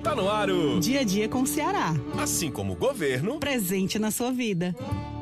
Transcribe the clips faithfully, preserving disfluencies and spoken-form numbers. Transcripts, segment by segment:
Tá no ar o Dia a Dia com o Ceará. Assim como o governo, presente na sua vida.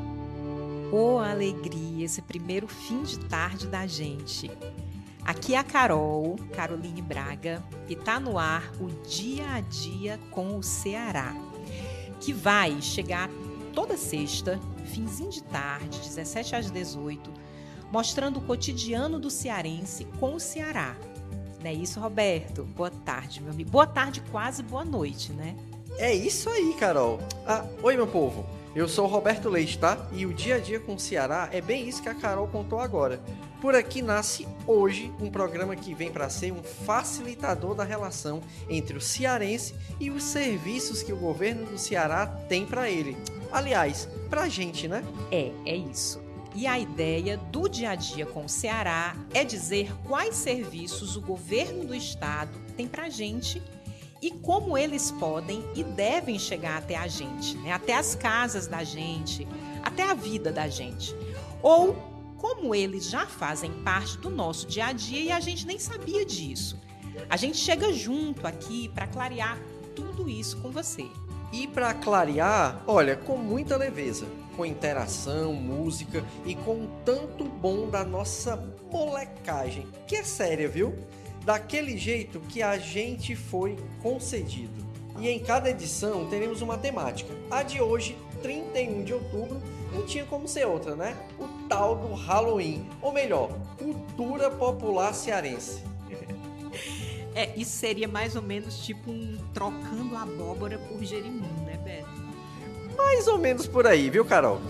Ô, alegria, esse primeiro fim de tarde da gente. Aqui é a Carol, Caroline Braga, e tá no ar o Dia a Dia com o Ceará, que vai chegar toda sexta, finzinho de tarde, dezessete às dezoito, mostrando o cotidiano do cearense com o Ceará. Não é isso, Roberto? Boa tarde, meu amigo. Boa tarde, quase boa noite, né? É isso aí, Carol. Ah, oi, meu povo. Eu sou o Roberto Leite, tá? E o Dia a Dia com o Ceará é bem isso que a Carol contou agora. Por aqui nasce hoje um programa que vem para ser um facilitador da relação entre o cearense e os serviços que o governo do Ceará tem para ele. Aliás, pra gente, né? É, é isso. E a ideia do Dia a Dia com o Ceará é dizer quais serviços o governo do estado tem pra gente e como eles podem e devem chegar até a gente, né? Até as casas da gente, até a vida da gente. Ou como eles já fazem parte do nosso dia a dia e a gente nem sabia disso. A gente chega junto aqui para clarear tudo isso com você. E para clarear, olha, com muita leveza, com interação, música e com um tanto bom da nossa molecagem, que é séria, viu? Daquele jeito que a gente foi concedido. E em cada edição teremos uma temática. A de hoje, trinta e um de outubro, não tinha como ser outra, né? O tal do Halloween, ou melhor, cultura popular cearense. É, isso seria mais ou menos tipo um trocando abóbora por gerimum, né, Beto? Mais ou menos por aí, viu, Carol?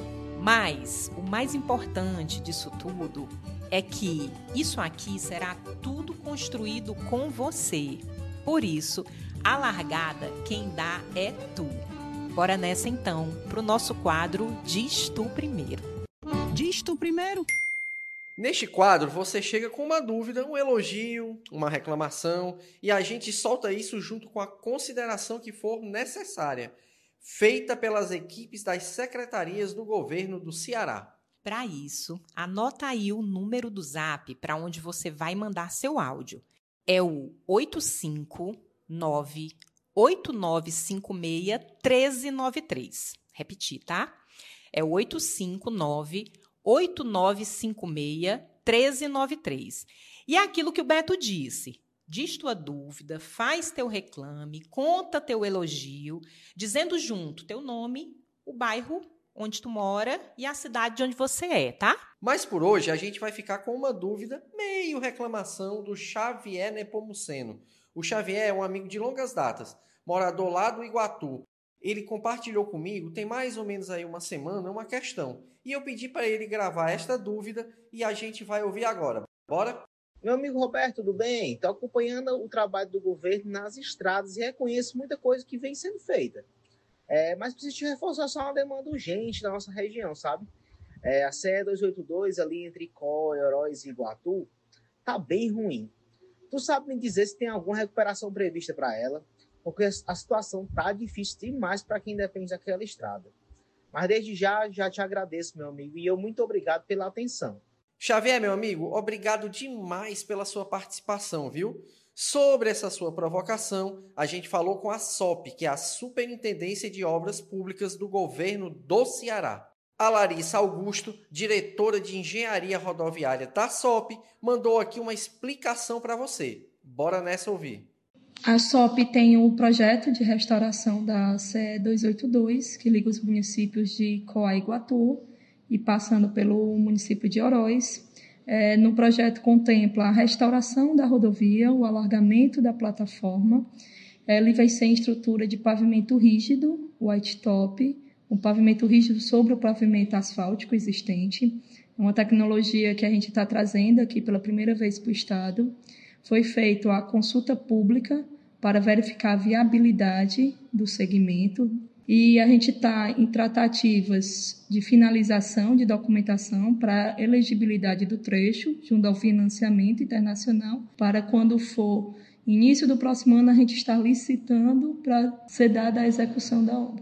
Mas o mais importante disso tudo é que isso aqui será tudo construído com você. Por isso, a largada quem dá é tu. Bora nessa então, pro nosso quadro Diz Tu Primeiro. Diz tu primeiro. Neste quadro, você chega com uma dúvida, um elogio, uma reclamação, e a gente solta isso junto com a consideração que for necessária, feita pelas equipes das secretarias do governo do Ceará. Para isso, anota aí o número do Zap para onde você vai mandar seu áudio. É o oito cinco nove, oito nove cinco seis, um três nove três. Repetir, tá? É o oito cinco nove, oito nove cinco seis, um três nove três. E é aquilo que o Beto disse. Diz tua dúvida, faz teu reclame, conta teu elogio, dizendo junto teu nome, o bairro onde tu mora e a cidade de onde você é, tá? Mas por hoje a gente vai ficar com uma dúvida, meio reclamação do Xavier Nepomuceno. O Xavier é um amigo de longas datas, morador lá do Iguatu. Ele compartilhou comigo, tem mais ou menos aí uma semana, uma questão. E eu pedi para ele gravar esta dúvida e a gente vai ouvir agora. Bora? Meu amigo Roberto, tudo bem? Estou acompanhando o trabalho do governo nas estradas e reconheço muita coisa que vem sendo feita. É, mas preciso te reforçar só uma demanda urgente da nossa região, sabe? É, a C E duzentos e oitenta e dois, ali entre Icó, Heróis e Iguatu, tá bem ruim. Tu sabe me dizer se tem alguma recuperação prevista para ela? Porque a situação tá difícil demais para quem depende daquela estrada. Mas desde já, já te agradeço, meu amigo, e eu muito obrigado pela atenção. Xavier, meu amigo, obrigado demais pela sua participação, viu? Sobre essa sua provocação, a gente falou com a S O P, que é a Superintendência de Obras Públicas do Governo do Ceará. A Larissa Augusto, diretora de Engenharia Rodoviária da S O P, mandou aqui uma explicação para você. Bora nessa ouvir. A S O P tem o projeto de restauração da C E duzentos e oitenta e dois, que liga os municípios de Icó e Iguatu, e passando pelo município de Heróis. É, no projeto contempla a restauração da rodovia, o alargamento da plataforma. Ele vai ser em estrutura de pavimento rígido, white top, um pavimento rígido sobre o pavimento asfáltico existente. É uma tecnologia que a gente está trazendo aqui pela primeira vez para o Estado. Foi feita a consulta pública para verificar a viabilidade do segmento e a gente está em tratativas de finalização de documentação para elegibilidade do trecho junto ao financiamento internacional para quando for início do próximo ano a gente estar licitando para ser dada a execução da obra.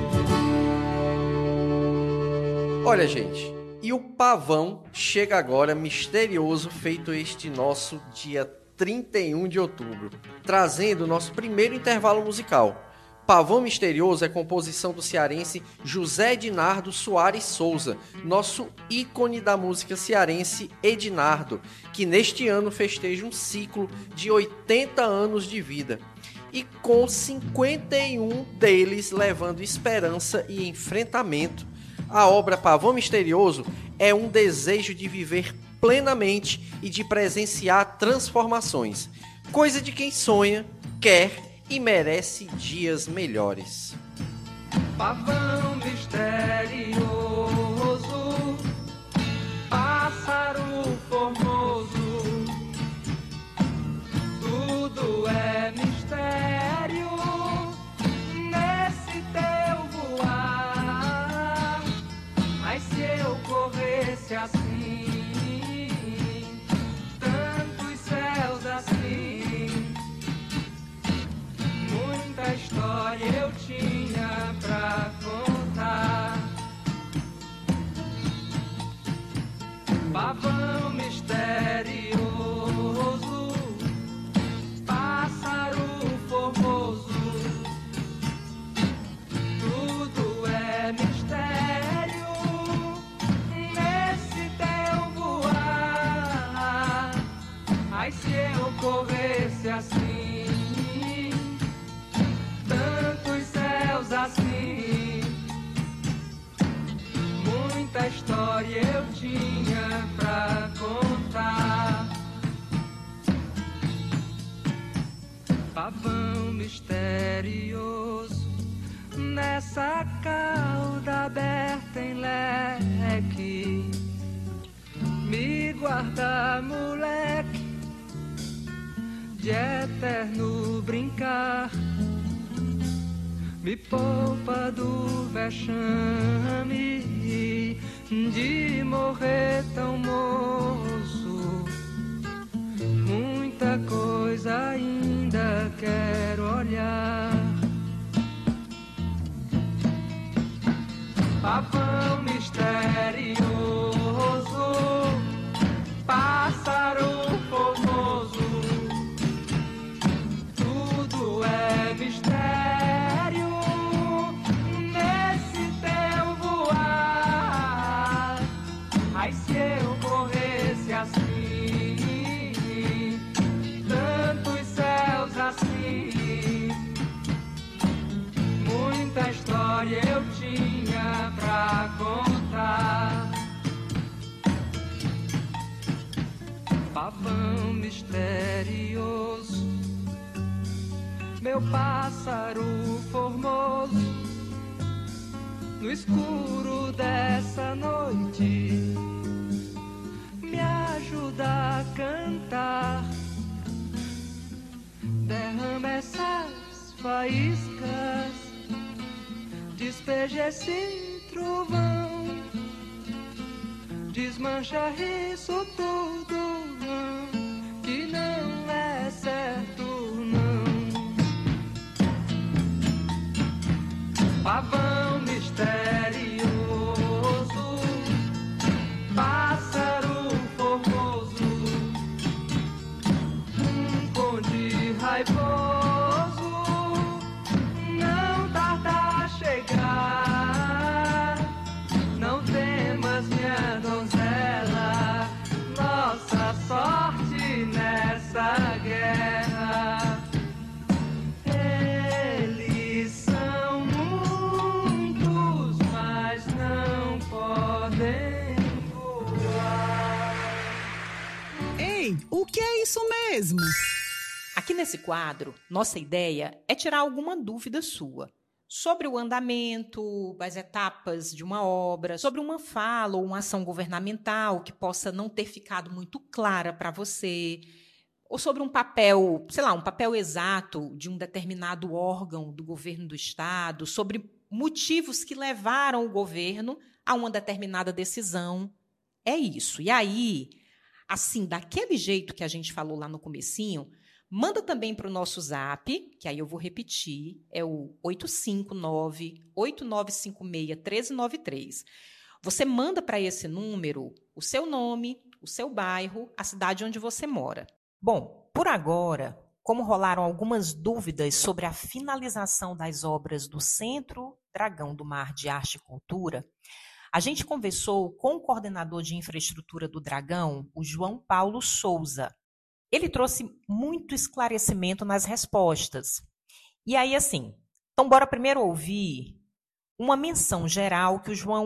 Olha, gente, e o pavão chega agora misterioso feito este nosso dia trinta e um de outubro, trazendo o nosso primeiro intervalo musical. Pavão Misterioso é composição do cearense José Ednardo Soares Souza, nosso ícone da música cearense Ednardo, que neste ano festeja um ciclo de oitenta anos de vida. E com cinquenta e um deles levando esperança e enfrentamento, a obra Pavão Misterioso é um desejo de viver plenamente e de presenciar transformações, coisa de quem sonha, quer e merece dias melhores. Pavão misterioso, pássaro formoso, tudo é mistério nesse teu voar. Mas se eu corresse assim, tantos céus assim, muita história eu tinha pra contar. Pavão misterioso, pássaro formoso, tudo é mistério nesse teu voar. Ai, se eu corresse assim, tantos céus assim, muita história eu tinha pra contar. Pavão misterioso, nessa cauda aberta em leque, me guarda, moleque, de eterno brincar. Me poupa do vexame de morrer tão moço. Muita coisa ainda quero olhar. Pavão misterioso, pássaro formoso, tudo é mistério nesse teu voar. Ai, se eu corresse assim, tantos céus assim, muita história eu tinha pra contar. Pavão misterioso, meu pássaro formoso, no escuro dessa noite, me ajuda a cantar. Derrama essas faíscas, despeja esse trovão, desmancha isso tudo, que não é certo não. Pavão misterioso, pássaro formoso, um conde raivoso, não tarda a chegar. Não temas, minha donzela, nossa sorte nessa guerra. Eles são muitos, mas não podem voar. Ei, o que é isso mesmo? Aqui nesse quadro, nossa ideia é tirar alguma dúvida sua sobre o andamento, as etapas de uma obra, sobre uma fala ou uma ação governamental que possa não ter ficado muito clara para você, ou sobre um papel, sei lá, um papel exato de um determinado órgão do governo do Estado, sobre motivos que levaram o governo a uma determinada decisão. É isso. E aí, assim, daquele jeito que a gente falou lá no comecinho, manda também para o nosso zap, que aí eu vou repetir, é o oito cinco nove, oito nove cinco seis, um três nove três. Você manda para esse número o seu nome, o seu bairro, a cidade onde você mora. Bom, por agora, como rolaram algumas dúvidas sobre a finalização das obras do Centro Dragão do Mar de Arte e Cultura, a gente conversou com o coordenador de infraestrutura do Dragão, o João Paulo Souza. Ele trouxe muito esclarecimento nas respostas. E aí, assim, então bora primeiro ouvir uma menção geral que o João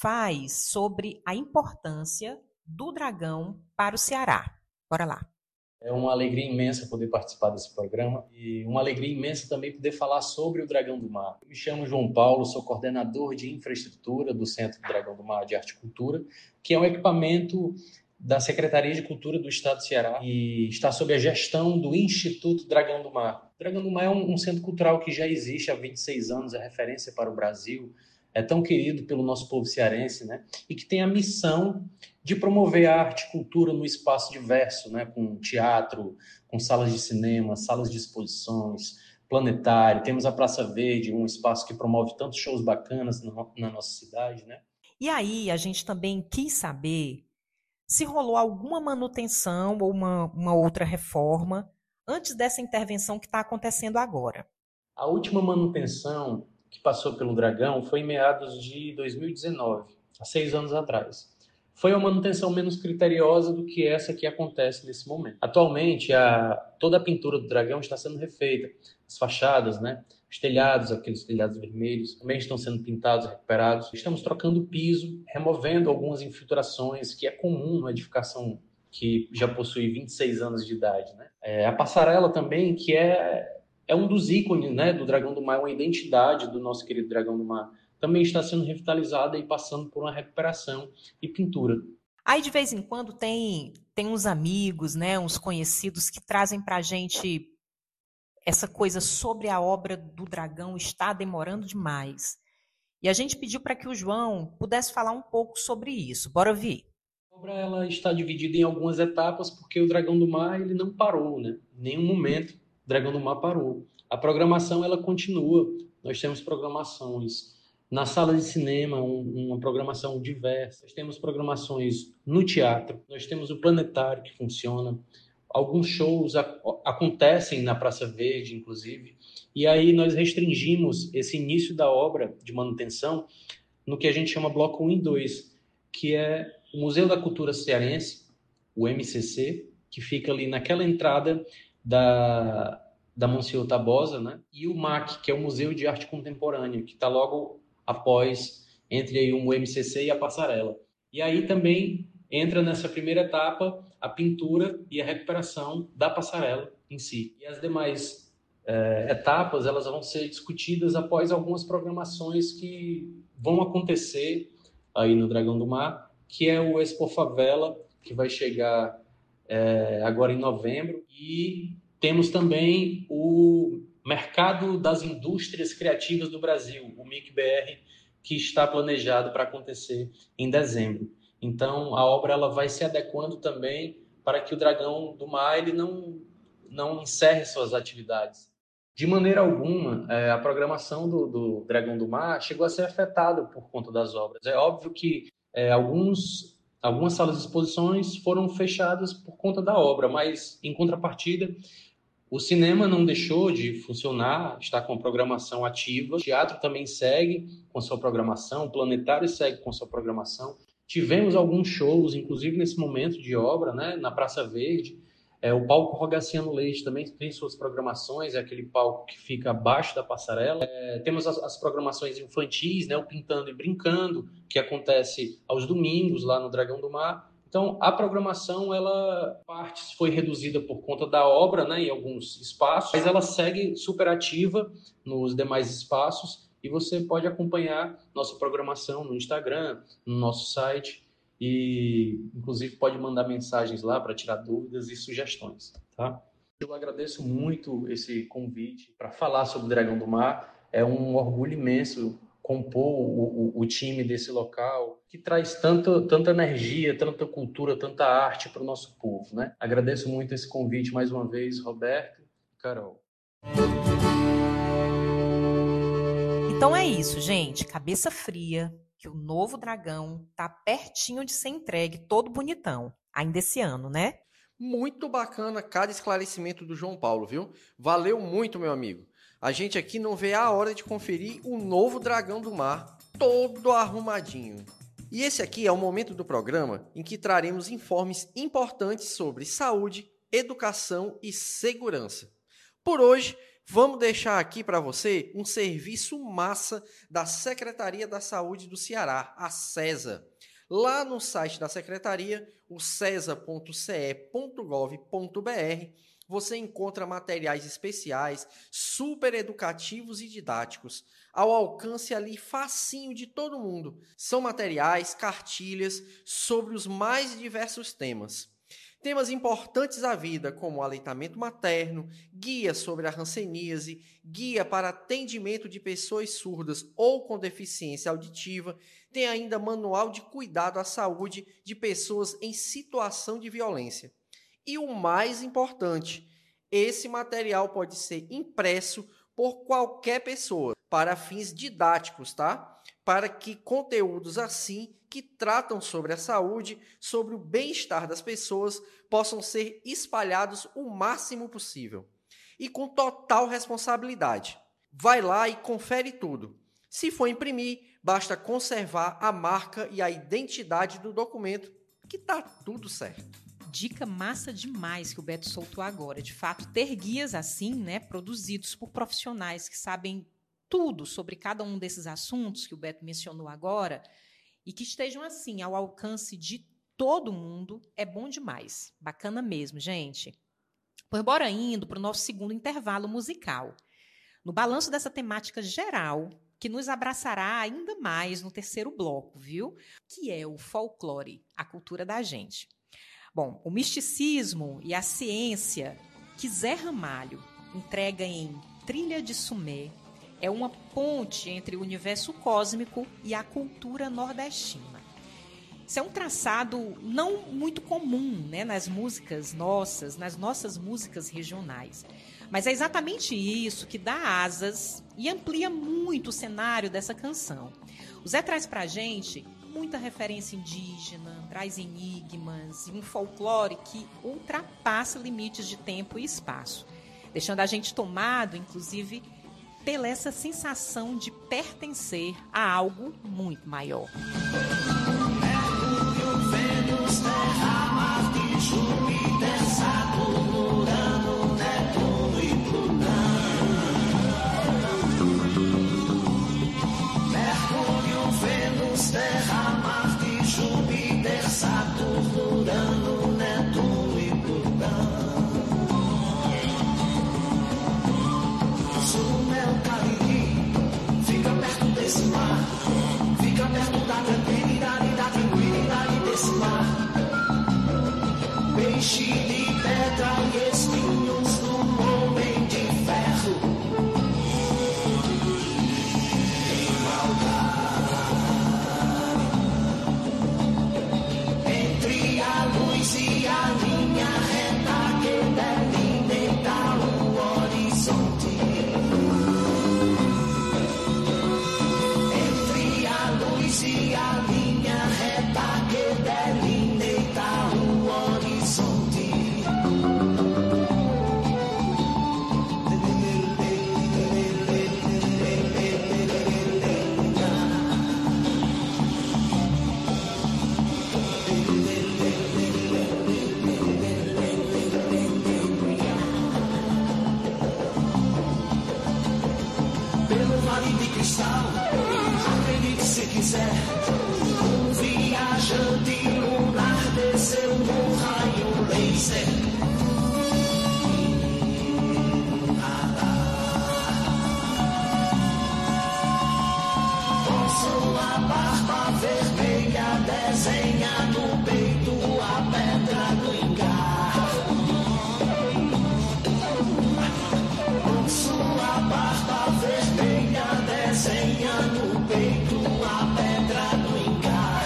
faz sobre a importância do Dragão para o Ceará. Bora lá. É uma alegria imensa poder participar desse programa e uma alegria imensa também poder falar sobre o Dragão do Mar. Eu me chamo João Paulo, sou coordenador de infraestrutura do Centro Dragão do Mar de Arte e Cultura, que é um equipamento da Secretaria de Cultura do Estado do Ceará e está sob a gestão do Instituto Dragão do Mar. O Dragão do Mar é um, um centro cultural que já existe há vinte e seis anos, é referência para o Brasil, é tão querido pelo nosso povo cearense, né? E que tem a missão de promover a arte e cultura no espaço diverso, né? Com teatro, com salas de cinema, salas de exposições, planetário. Temos a Praça Verde, um espaço que promove tantos shows bacanas no, na nossa cidade, né? E aí a gente também quis saber se rolou alguma manutenção ou uma, uma outra reforma antes dessa intervenção que está acontecendo agora. A última manutenção que passou pelo Dragão foi em meados de dois mil e dezenove, há seis anos atrás. Foi uma manutenção menos criteriosa do que essa que acontece nesse momento. Atualmente, a, toda a pintura do Dragão está sendo refeita. As fachadas, né? Os telhados, aqueles telhados vermelhos, também estão sendo pintados, recuperados. Estamos trocando o piso, removendo algumas infiltrações, que é comum numa edificação que já possui vinte e seis anos de idade, né? É, a passarela também, que é... É um dos ícones, né, do Dragão do Mar, uma identidade do nosso querido Dragão do Mar. Também está sendo revitalizada e passando por uma recuperação e pintura. Aí, de vez em quando, tem, tem uns amigos, né, uns conhecidos que trazem para a gente essa coisa sobre a obra do Dragão está demorando demais. E a gente pediu para que o João pudesse falar um pouco sobre isso. Bora ouvir. A obra ela está dividida em algumas etapas porque o Dragão do Mar ele não parou, né? Em nenhum momento Dragão do Mar parou. A programação ela continua. Nós temos programações na sala de cinema, um, uma programação diversa. Nós temos programações no teatro. Nós temos o planetário que funciona. Alguns shows a, acontecem na Praça Verde, inclusive. E aí nós restringimos esse início da obra de manutenção no que a gente chama bloco um e dois, que é o Museu da Cultura Cearense, o M C C, que fica ali naquela entrada da, da Monsenhor Tabosa, né? E o M A C, que é o Museu de Arte Contemporânea, que está logo após, entre aí o M C C e a passarela. E aí também entra nessa primeira etapa a pintura e a recuperação da passarela em si. E as demais eh, etapas elas vão ser discutidas após algumas programações que vão acontecer aí no Dragão do Mar, que é o Expo Favela, que vai chegar É, agora em novembro, e temos também o Mercado das Indústrias Criativas do Brasil, o M I C B R, que está planejado para acontecer em dezembro. Então, a obra ela vai se adequando também para que o Dragão do Mar ele não, não encerre suas atividades. De maneira alguma, é, a programação do, do Dragão do Mar chegou a ser afetada por conta das obras. É óbvio que é, alguns... Algumas salas de exposições foram fechadas por conta da obra, mas, em contrapartida, o cinema não deixou de funcionar, está com a programação ativa. O teatro também segue com sua programação, o planetário segue com sua programação. Tivemos alguns shows, inclusive nesse momento de obra, né, na Praça Verde. É, o palco Rogaciano Leite também tem suas programações, é aquele palco que fica abaixo da passarela. É, temos as, as programações infantis, né, o Pintando e Brincando, que acontece aos domingos lá no Dragão do Mar. Então, a programação, ela parte foi reduzida por conta da obra, né, em alguns espaços, mas ela segue super ativa nos demais espaços e você pode acompanhar nossa programação no Instagram, no nosso site. E, inclusive, pode mandar mensagens lá para tirar dúvidas e sugestões, tá? Eu agradeço muito esse convite para falar sobre o Dragão do Mar. É um orgulho imenso compor o, o, o time desse local, que traz tanta, tanta energia, tanta cultura, tanta arte para o nosso povo, né? Agradeço muito esse convite mais uma vez, Roberto e Carol. Então é isso, gente. Cabeça fria. Que o novo Dragão tá pertinho de ser entregue, todo bonitão, ainda esse ano, né? Muito bacana cada esclarecimento do João Paulo, viu? Valeu muito, meu amigo. A gente aqui não vê a hora de conferir o novo Dragão do Mar, todo arrumadinho. E esse aqui é o momento do programa em que traremos informes importantes sobre saúde, educação e segurança. Por hoje, vamos deixar aqui para você um serviço massa da Secretaria da Saúde do Ceará, a SESA. Lá no site da Secretaria, o cesa ponto c e ponto gov ponto b r, você encontra materiais especiais, super educativos e didáticos, ao alcance ali facinho de todo mundo. São materiais, cartilhas sobre os mais diversos temas. Temas importantes à vida, como aleitamento materno, guia sobre a hanseníase, guia para atendimento de pessoas surdas ou com deficiência auditiva, tem ainda manual de cuidado à saúde de pessoas em situação de violência. E o mais importante, esse material pode ser impresso por qualquer pessoa, para fins didáticos, tá? Para que conteúdos assim, que tratam sobre a saúde, sobre o bem-estar das pessoas, possam ser espalhados o máximo possível. E com total responsabilidade. Vai lá e confere tudo. Se for imprimir, basta conservar a marca e a identidade do documento, que tá tudo certo. Dica massa demais que o Beto soltou agora. De fato, ter guias assim, né, produzidos por profissionais que sabem tudo sobre cada um desses assuntos que o Beto mencionou agora e que estejam assim ao alcance de todo mundo, é bom demais. Bacana mesmo, gente. Pois bora indo para o nosso segundo intervalo musical. No balanço dessa temática geral, que nos abraçará ainda mais no terceiro bloco, viu? Que é o folclore, a cultura da gente. Bom, o misticismo e a ciência que Zé Ramalho entrega em Trilha de Sumé é uma ponte entre o universo cósmico e a cultura nordestina. Isso é um traçado não muito comum, né, nas músicas nossas, nas nossas músicas regionais. Mas é exatamente isso que dá asas e amplia muito o cenário dessa canção. O Zé traz pra gente muita referência indígena, traz enigmas e um folclore que ultrapassa limites de tempo e espaço, deixando a gente tomado, inclusive, pela essa sensação de pertencer a algo muito maior. Mercúrio, Vênus, Terra, Marte, Júpiter, Saturno, Urano, Netuno e Plutão. Mercúrio, Vênus, Terra, Marte, Júpiter, Saturno, Urano, Netuno e Plutão. Sumel, Cariri, fica perto desse mar, fica perto da tranquilidade, da tranquilidade desse mar. Peixe de pedra e espinhos do homem de ferro. Em maldade, entre a luz e a linha reta que delimita o horizonte. Entre a luz e a linha reta que delimita o horizonte. Pelo vale de cristal, acredite se quiser, um viajante lunar desceu no raio laser. Com sua barba vermelha desenha no peito a pedra do engar. Com sua barba vermelha desenha no peito a pedra do engar.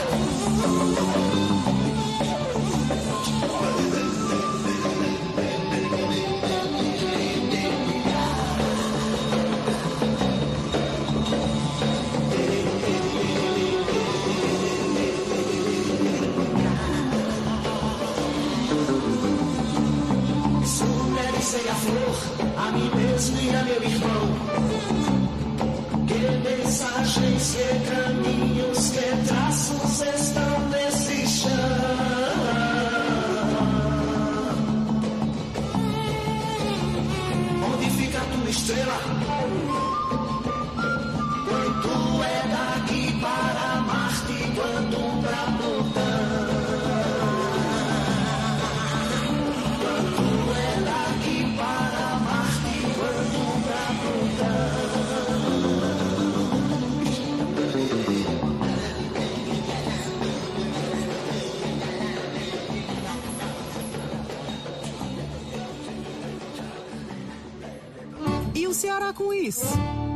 Mas que caminhos, que traços estão nesse chão? Onde fica a tua estrela? Quanto é daqui para Marte, quanto pra Plutão? Quanto é daqui para Marte, quanto pra Plutão? E o Ceará com isso?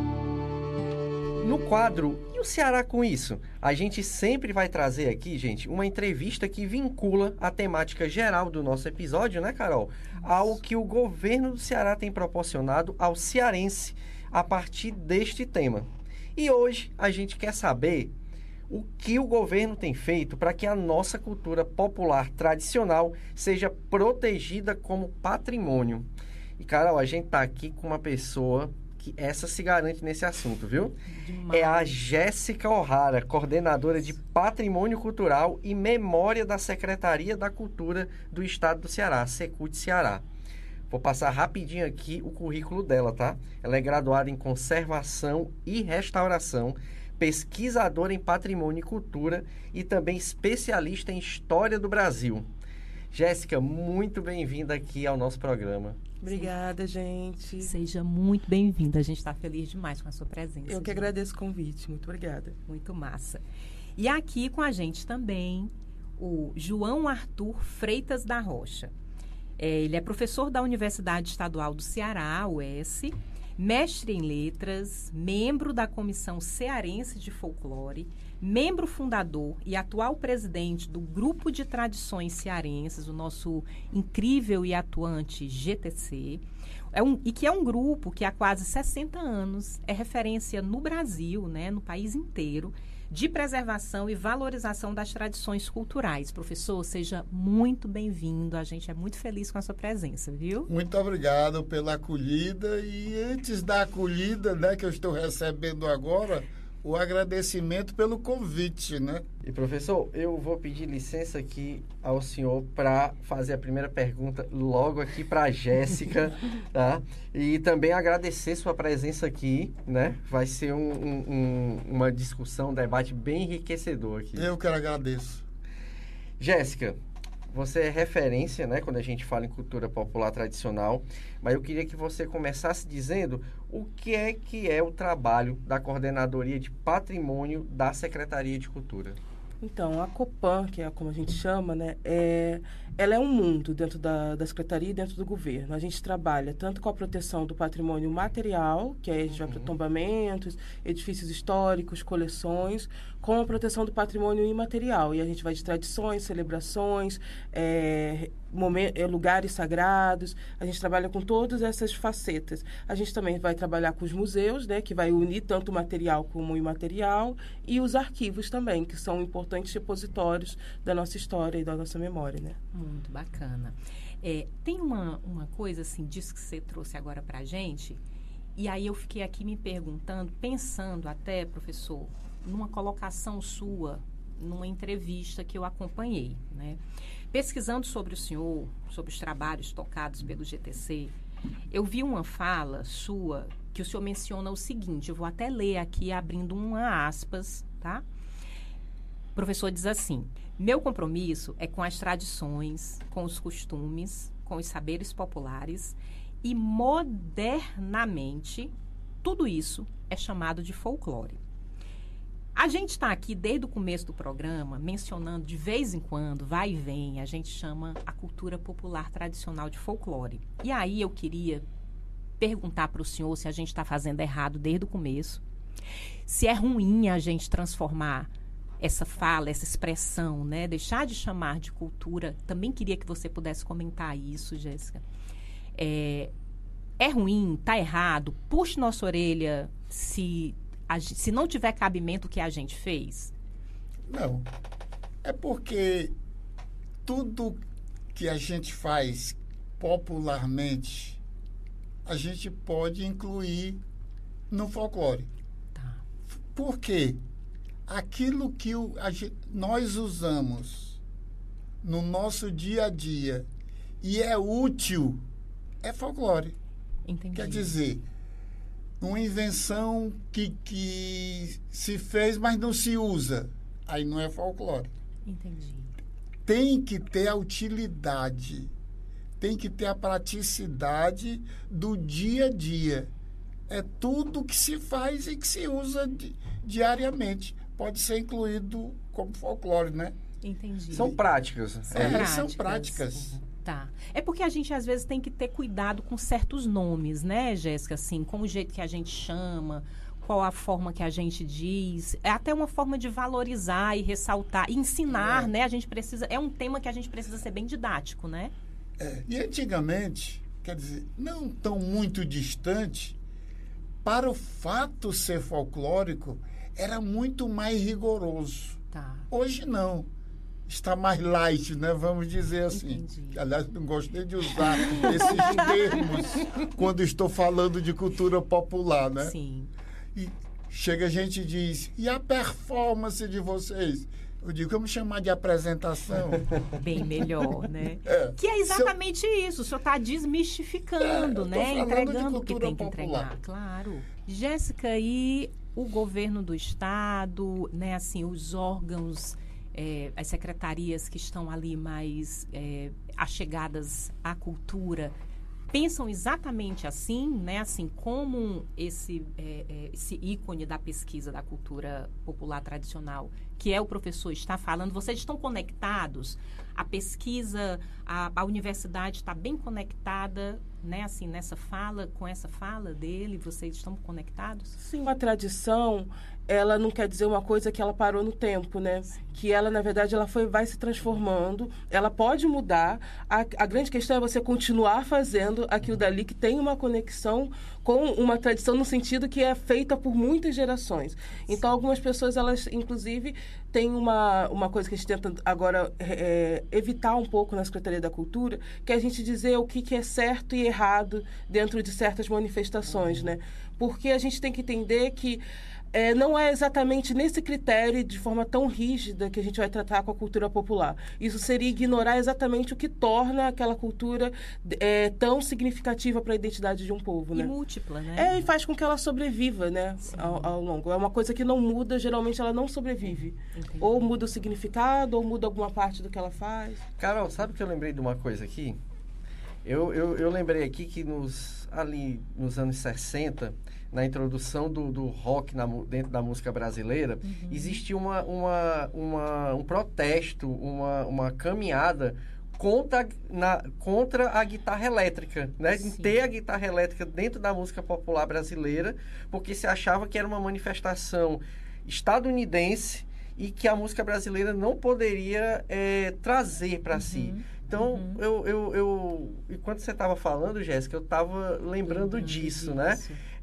No quadro E o Ceará com isso? A gente sempre vai trazer aqui, gente, uma entrevista que vincula a temática geral do nosso episódio, né, Carol? Ao que o governo do Ceará tem proporcionado ao cearense a partir deste tema. E hoje a gente quer saber o que o governo tem feito para que a nossa cultura popular tradicional seja protegida como patrimônio. E, Carol, a gente tá aqui com uma pessoa que essa se garante nesse assunto, viu? Demais. É a Jéssica O'Hara, coordenadora de Patrimônio Cultural e Memória da Secretaria da Cultura do Estado do Ceará, Secult Ceará. Vou passar rapidinho aqui o currículo dela, tá? Ela é graduada em Conservação e Restauração, pesquisadora em Patrimônio e Cultura e também especialista em História do Brasil. Jéssica, muito bem-vinda aqui ao nosso programa. Obrigada, gente. Seja muito bem-vinda. A gente está feliz demais com a sua presença. Eu que gente. agradeço o convite. Muito obrigada. Muito massa. E aqui com a gente também o João Arthur Freitas da Rocha. É, ele é professor da Universidade Estadual do Ceará, U E S, mestre em letras, membro da Comissão Cearense de Folclore, membro fundador e atual presidente do Grupo de Tradições Cearenses, o nosso incrível e atuante G T C, é um, e que é um grupo que há quase sessenta anos é referência no Brasil, né, no país inteiro, de preservação e valorização das tradições culturais. Professor, seja muito bem-vindo. A gente é muito feliz com a sua presença, viu? Muito obrigado pela acolhida. E antes da acolhida, né, que eu estou recebendo agora, o agradecimento pelo convite, né? E, professor, eu vou pedir licença aqui ao senhor para fazer a primeira pergunta logo aqui para a Jéssica, tá? E também agradecer sua presença aqui, né? Vai ser um, um, uma discussão, um debate bem enriquecedor aqui. Eu que agradeço. Jéssica, você é referência, né, quando a gente fala em cultura popular tradicional, mas eu queria que você começasse dizendo o que é que é o trabalho da Coordenadoria de Patrimônio da Secretaria de Cultura. Então, a Copan, que é como a gente chama, né, é, ela é um mundo dentro da, da Secretaria e dentro do governo. A gente trabalha tanto com a proteção do patrimônio material, que aí a gente vai para tombamentos, edifícios históricos, coleções, com a proteção do patrimônio imaterial. E a gente vai de tradições, celebrações, é, momen- é, lugares sagrados. A gente trabalha com todas essas facetas. A gente também vai trabalhar com os museus, né, que vai unir tanto o material como o imaterial, e os arquivos também, que são importantes repositórios da nossa história e da nossa memória, né? Muito bacana. É, tem uma, uma coisa, assim, disso que você trouxe agora para a gente, e aí eu fiquei aqui me perguntando, pensando até, professor, numa colocação sua, numa entrevista que eu acompanhei, né? Pesquisando sobre o senhor, sobre os trabalhos tocados pelo G T C, eu vi uma fala sua que o senhor menciona o seguinte, eu vou até ler aqui abrindo uma aspas, tá? O professor diz assim: meu compromisso é com as tradições, com os costumes, com os saberes populares e modernamente tudo isso é chamado de folclore. A gente está aqui desde o começo do programa mencionando de vez em quando, vai e vem, a gente chama a cultura popular tradicional de folclore. E aí eu queria perguntar para o senhor se a gente está fazendo errado desde o começo, se é ruim a gente transformar essa fala, essa expressão, né? Deixar de chamar de cultura. Também queria que você pudesse comentar isso, Jéssica. É, é ruim, tá errado, puxe nossa orelha se, a, se não tiver cabimento o que a gente fez? Não. É porque tudo que a gente faz popularmente, a gente pode incluir no folclore. Tá. Por quê? Aquilo que o, a, nós usamos no nosso dia a dia e é útil, é folclore. Entendi. Quer dizer, uma invenção que, que se fez, mas não se usa, aí não é folclore. Entendi. Tem que ter a utilidade, tem que ter a praticidade do dia a dia. É tudo que se faz e que se usa di- diariamente. Pode ser incluído como folclore, né? Entendi. São práticas. São É, práticas. são práticas. Tá. É porque a gente, às vezes, tem que ter cuidado com certos nomes, né, Jéssica? Assim, como o jeito que a gente chama, qual a forma que a gente diz. É até uma forma de valorizar e ressaltar, e ensinar, É. né? A gente precisa... É um tema que a gente precisa ser bem didático, né? É. E antigamente, quer dizer, não tão muito distante, para o fato ser folclórico, era muito mais rigoroso. Tá. Hoje não. Está mais light, né? Vamos dizer assim. Entendi. Aliás, não gosto nem de usar esses termos quando estou falando de cultura popular, né? Sim. E chega a gente e diz, e a performance de vocês? Eu digo, vamos chamar de apresentação. Bem melhor, né? É. Que é exatamente isso. O senhor está desmistificando, É, eu tô né? falando de Entregando o que cultura tem que popular. entregar. Claro. Jéssica, e o governo do Estado, né? Assim, os órgãos, é, as secretarias que estão ali mais é, achegadas à cultura, pensam exatamente assim, né? Assim, como esse, é, é, esse ícone da pesquisa da cultura popular tradicional, que é o professor, está falando, vocês estão conectados? A pesquisa, a, a universidade está bem conectada, né? Assim, nessa fala, com essa fala dele, vocês estão conectados? Sim, uma tradição, ela não quer dizer uma coisa que ela parou no tempo, né? Sim. Que ela, na verdade, ela foi, vai se transformando, ela pode mudar. A, a grande questão é você continuar fazendo aquilo dali que tem uma conexão com uma tradição no sentido que é feita por muitas gerações. Então, algumas pessoas, elas, inclusive, têm uma, uma coisa que a gente tenta agora é, evitar um pouco na Secretaria da Cultura, que é a gente dizer o que, que é certo e errado dentro de certas manifestações, né? Porque a gente tem que entender que É, não é exatamente nesse critério, de forma tão rígida, que a gente vai tratar com a cultura popular. Isso seria ignorar exatamente o que torna aquela cultura é, tão significativa para a identidade de um povo, né? E múltipla, né? É, e faz com que ela sobreviva, né? Ao, ao longo. É uma coisa que não muda, geralmente ela não sobrevive. Entendi. Ou muda o significado, ou muda alguma parte do que ela faz. Carol, sabe que eu lembrei de uma coisa aqui? Eu, eu, eu lembrei aqui que nos, ali nos anos sessenta, na introdução do, do rock na, dentro da música brasileira, uhum. existia uma, uma, uma, um protesto, uma, uma caminhada contra, na, contra a guitarra elétrica, né? Em ter a guitarra elétrica dentro da música popular brasileira, porque se achava que era uma manifestação estadunidense e que a música brasileira não poderia é, trazer para uhum. si. Então, uhum. eu, eu, eu... Enquanto você estava falando, Jéssica, eu estava lembrando uhum, disso, disso, né?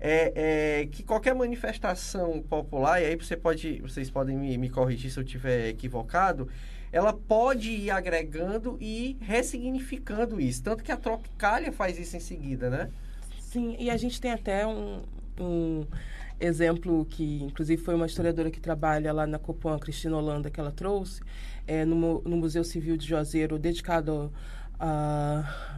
É, é, que qualquer manifestação popular, e aí você pode, vocês podem me, me corrigir se eu estiver equivocado, ela pode ir agregando e ressignificando isso. Tanto que a Tropicália faz isso em seguida, né? Sim, e a gente tem até um... um... exemplo que, inclusive, foi uma historiadora que trabalha lá na Copan, Cristina Holanda, que ela trouxe, é, no, no Museu Civil de Juazeiro, dedicado a,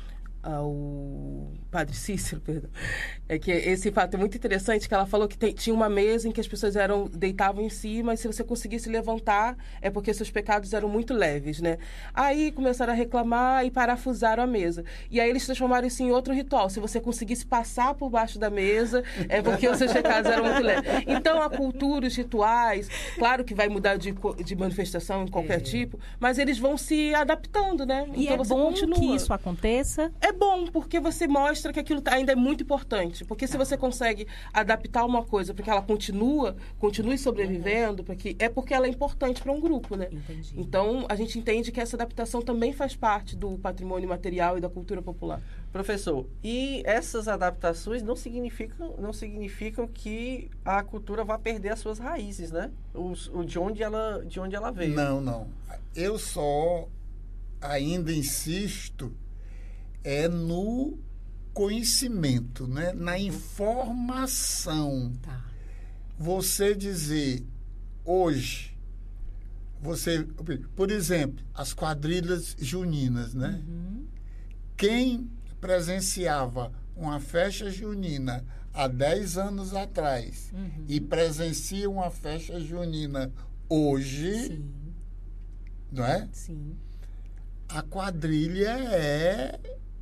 ao Padre Cícero, perdão. É que esse fato é muito interessante, que ela falou que tem, tinha uma mesa em que as pessoas eram, deitavam em cima, e se você conseguisse levantar, é porque seus pecados eram muito leves, né? Aí começaram a reclamar e parafusaram a mesa. E aí eles transformaram isso em outro ritual. Se você conseguisse passar por baixo da mesa, é porque os seus pecados eram muito leves. Então, a cultura, os rituais, claro que vai mudar de, de manifestação em qualquer é. tipo, mas eles vão se adaptando, né? E então, é você bom continua. que isso aconteça? É bom, porque você mostra que aquilo ainda é muito importante. Porque se você consegue adaptar uma coisa para que ela continua, continue sobrevivendo, para que, é porque ela é importante para um grupo, né? Entendi. Então, a gente entende que essa adaptação também faz parte do patrimônio material e da cultura popular. Professor, e essas adaptações não significam, não significam que a cultura vá perder as suas raízes, né? O, o, de, onde ela, de onde ela veio. Não, não. Eu só ainda insisto é no conhecimento, né? Na informação. Tá. você dizer hoje, você, por exemplo, as quadrilhas juninas, né? Uhum. Quem presenciava uma festa junina há dez anos atrás Uhum. e presencia uma festa junina hoje, Sim. não é? Sim. A quadrilha é...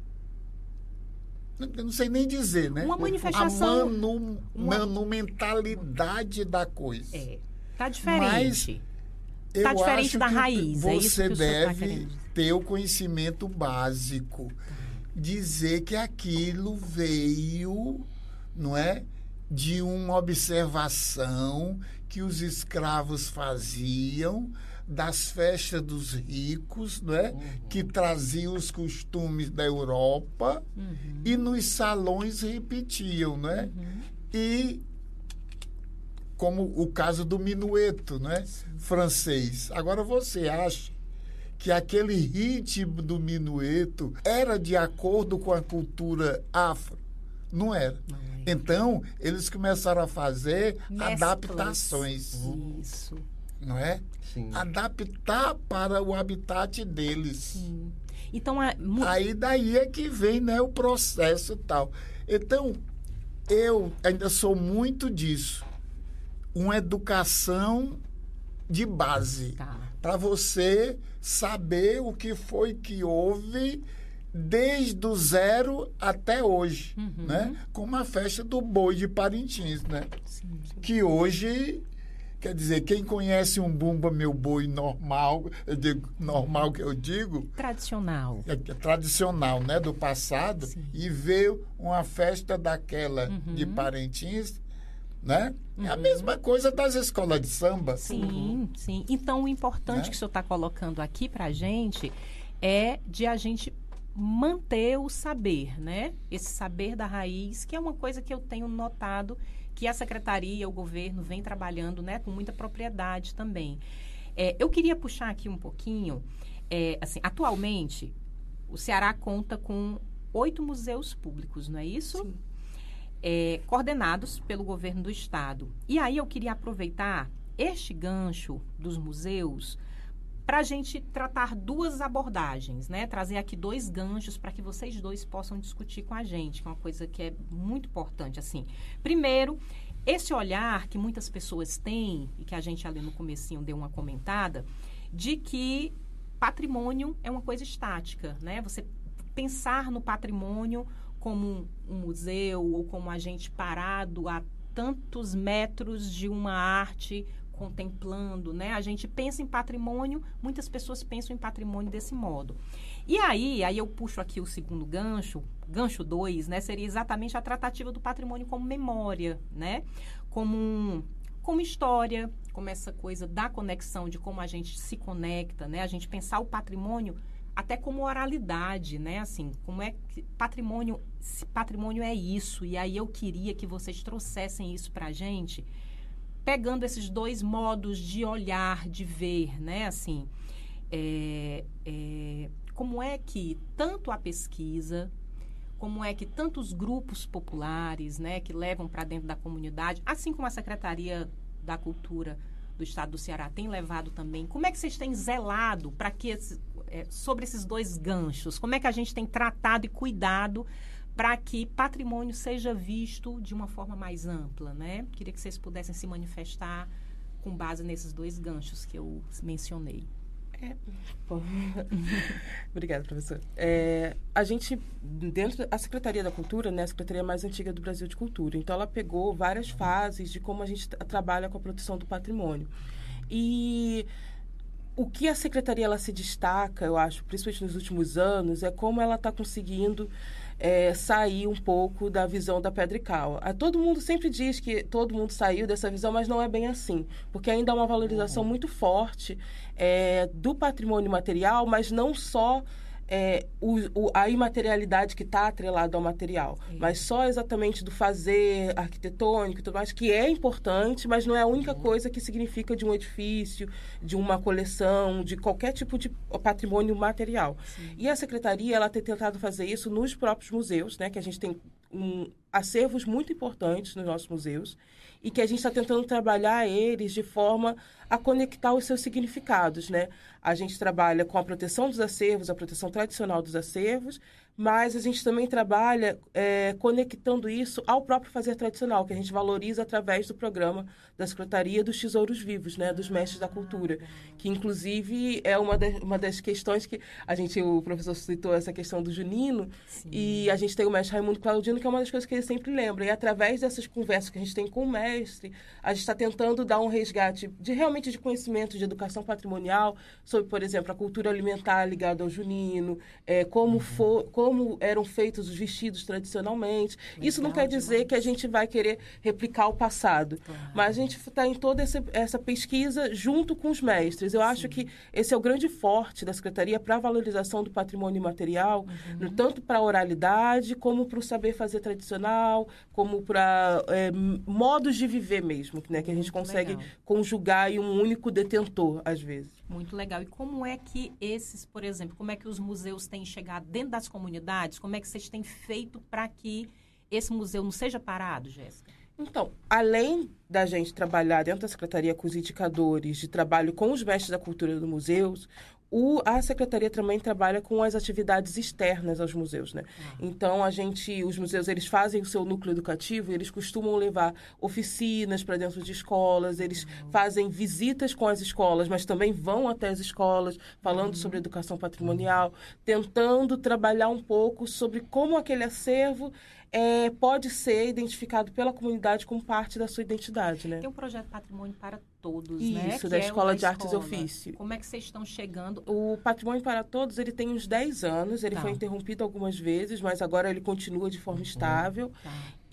Eu não sei nem dizer, né? Uma manifestação... A manu... uma... monumentalidade da coisa. É. Tá diferente. Mas eu tá diferente acho da que raiz. É isso você que o senhor tá deve querendo dizer. ter o conhecimento básico. Dizer que aquilo veio, não é, de uma observação que os escravos faziam das festas dos ricos, não é? Uhum. Que traziam os costumes da Europa uhum. e nos salões repetiam, não é? Uhum. E como o caso do minueto, não é? Francês. Agora você acha que aquele ritmo do minueto era de acordo com a cultura afro? Não era. Não é. Então, eles começaram a fazer Mesclas. adaptações. Isso. Não é? Sim. Adaptar para o habitat deles. Sim. Então, a... Aí daí é que vem, né, o processo e tal. Então, eu ainda sou muito disso. Uma educação de base. Tá. Para você saber o que foi que houve desde o zero até hoje, uhum. né? Como a festa do boi de Parintins, né? Sim, sim. Que hoje, quer dizer, quem conhece um Bumba Meu Boi normal, eu digo, normal que eu digo... Tradicional. É, é tradicional, né? Do passado, sim. E vê uma festa daquela uhum. de Parintins... Né? Uhum. É a mesma coisa das escolas de samba. Sim, uhum. sim. Então, o importante, né, que o senhor está colocando aqui para a gente é de a gente manter o saber, né? Esse saber da raiz, que é uma coisa que eu tenho notado que a secretaria, o governo vem trabalhando, né, com muita propriedade também. É, eu queria puxar aqui um pouquinho, é, assim, atualmente, o Ceará conta com oito museus públicos, não é isso? Sim. É, coordenados pelo governo do estado. E aí eu queria aproveitar este gancho dos museus para a gente tratar duas abordagens, né? Trazer aqui dois ganchos para que vocês dois possam discutir com a gente, que é uma coisa que é muito importante, assim. Primeiro, esse olhar que muitas pessoas têm, e que a gente ali no comecinho deu uma comentada, de que patrimônio é uma coisa estática, né? Você pensar no patrimônio como um museu ou como a gente parado a tantos metros de uma arte contemplando, né? A gente pensa em patrimônio, muitas pessoas pensam em patrimônio desse modo. E aí, aí eu puxo aqui o segundo gancho, gancho dois, né? Seria exatamente a tratativa do patrimônio como memória, né? Como, um, como história, como essa coisa da conexão, de como a gente se conecta, né? A gente pensar o patrimônio até como oralidade, né? Assim, como é que patrimônio, patrimônio é isso. E aí eu queria que vocês trouxessem isso para a gente, pegando esses dois modos de olhar, de ver, né? Assim, é, é, como é que tanto a pesquisa, como é que tantos grupos populares, né, que levam para dentro da comunidade, assim como a Secretaria da Cultura do Estado do Ceará tem levado também, como é que vocês têm zelado para que esse, é, sobre esses dois ganchos, como é que a gente tem tratado e cuidado para que patrimônio seja visto de uma forma mais ampla, né? Queria que vocês pudessem se manifestar com base nesses dois ganchos que eu mencionei. É, Obrigada, professor. É, a gente, dentro da Secretaria da Cultura, né, a secretaria mais antiga do Brasil de Cultura, então ela pegou várias fases de como a gente trabalha com a proteção do patrimônio. E o que a secretaria ela se destaca, eu acho, principalmente nos últimos anos, é como ela está conseguindo é, sair um pouco da visão da pedra e cal. Todo mundo sempre diz que todo mundo saiu dessa visão, mas não é bem assim, porque ainda há uma valorização muito forte é, do patrimônio material, mas não só é, o, o, a imaterialidade que está atrelada ao material, Sim. mas só exatamente do fazer arquitetônico e tudo mais, que é importante, mas não é a única uhum. coisa que significa de um edifício, de uma coleção, de qualquer tipo de patrimônio material. Sim. E a secretaria ela tem tentado fazer isso nos próprios museus, né, que a gente tem um, acervos muito importantes nos nossos museus e que a gente está tentando trabalhar eles de forma a conectar os seus significados, né? A gente trabalha com a proteção dos acervos, a proteção tradicional dos acervos, mas a gente também trabalha é, conectando isso ao próprio fazer tradicional, que a gente valoriza através do programa da Secretaria dos Tesouros Vivos, né, dos Mestres da Cultura, que inclusive é uma, das, uma das questões que a gente, o professor citou essa questão do junino, Sim. e a gente tem o mestre Raimundo Claudino, que é uma das coisas que ele sempre lembra, e através dessas conversas que a gente tem com o mestre, a gente está tentando dar um resgate de realmente de conhecimento de educação patrimonial sobre, por exemplo, a cultura alimentar ligada ao junino, é, como, uhum. for, como eram feitos os vestidos tradicionalmente. Legal, Isso não quer dizer demais. que a gente vai querer replicar o passado, claro. mas a gente está em toda essa, essa pesquisa junto com os mestres. Eu Sim. acho que esse é o grande forte da Secretaria para a valorização do patrimônio imaterial, uhum. tanto para a oralidade, como para o saber fazer tradicional, como para é, modos de viver mesmo, né, que a gente Muito consegue legal. conjugar em um único detentor, às vezes. Muito legal. E como é que esses, por exemplo, como é que os museus têm chegado dentro das comunidades? Como é que vocês têm feito para que esse museu não seja parado, Jéssica? Então, além da gente trabalhar dentro da Secretaria com os indicadores de trabalho com os mestres da cultura dos museus, o, a Secretaria também trabalha com as atividades externas aos museus, né? Ah. Então, a gente, os museus, eles fazem o seu núcleo educativo, eles costumam levar oficinas para dentro de escolas, eles uhum. fazem visitas com as escolas, mas também vão até as escolas, falando uhum. sobre educação patrimonial, tentando trabalhar um pouco sobre como aquele acervo É, pode ser identificado pela comunidade como parte da sua identidade, né? Tem um projeto Patrimônio para Todos, Isso, né? Isso, da é Escola da de Artes e escola. Ofício. Como é que vocês estão chegando? O Patrimônio para Todos, ele tem uns dez anos, ele tá. foi interrompido algumas vezes, mas agora ele continua de forma estável. Tá.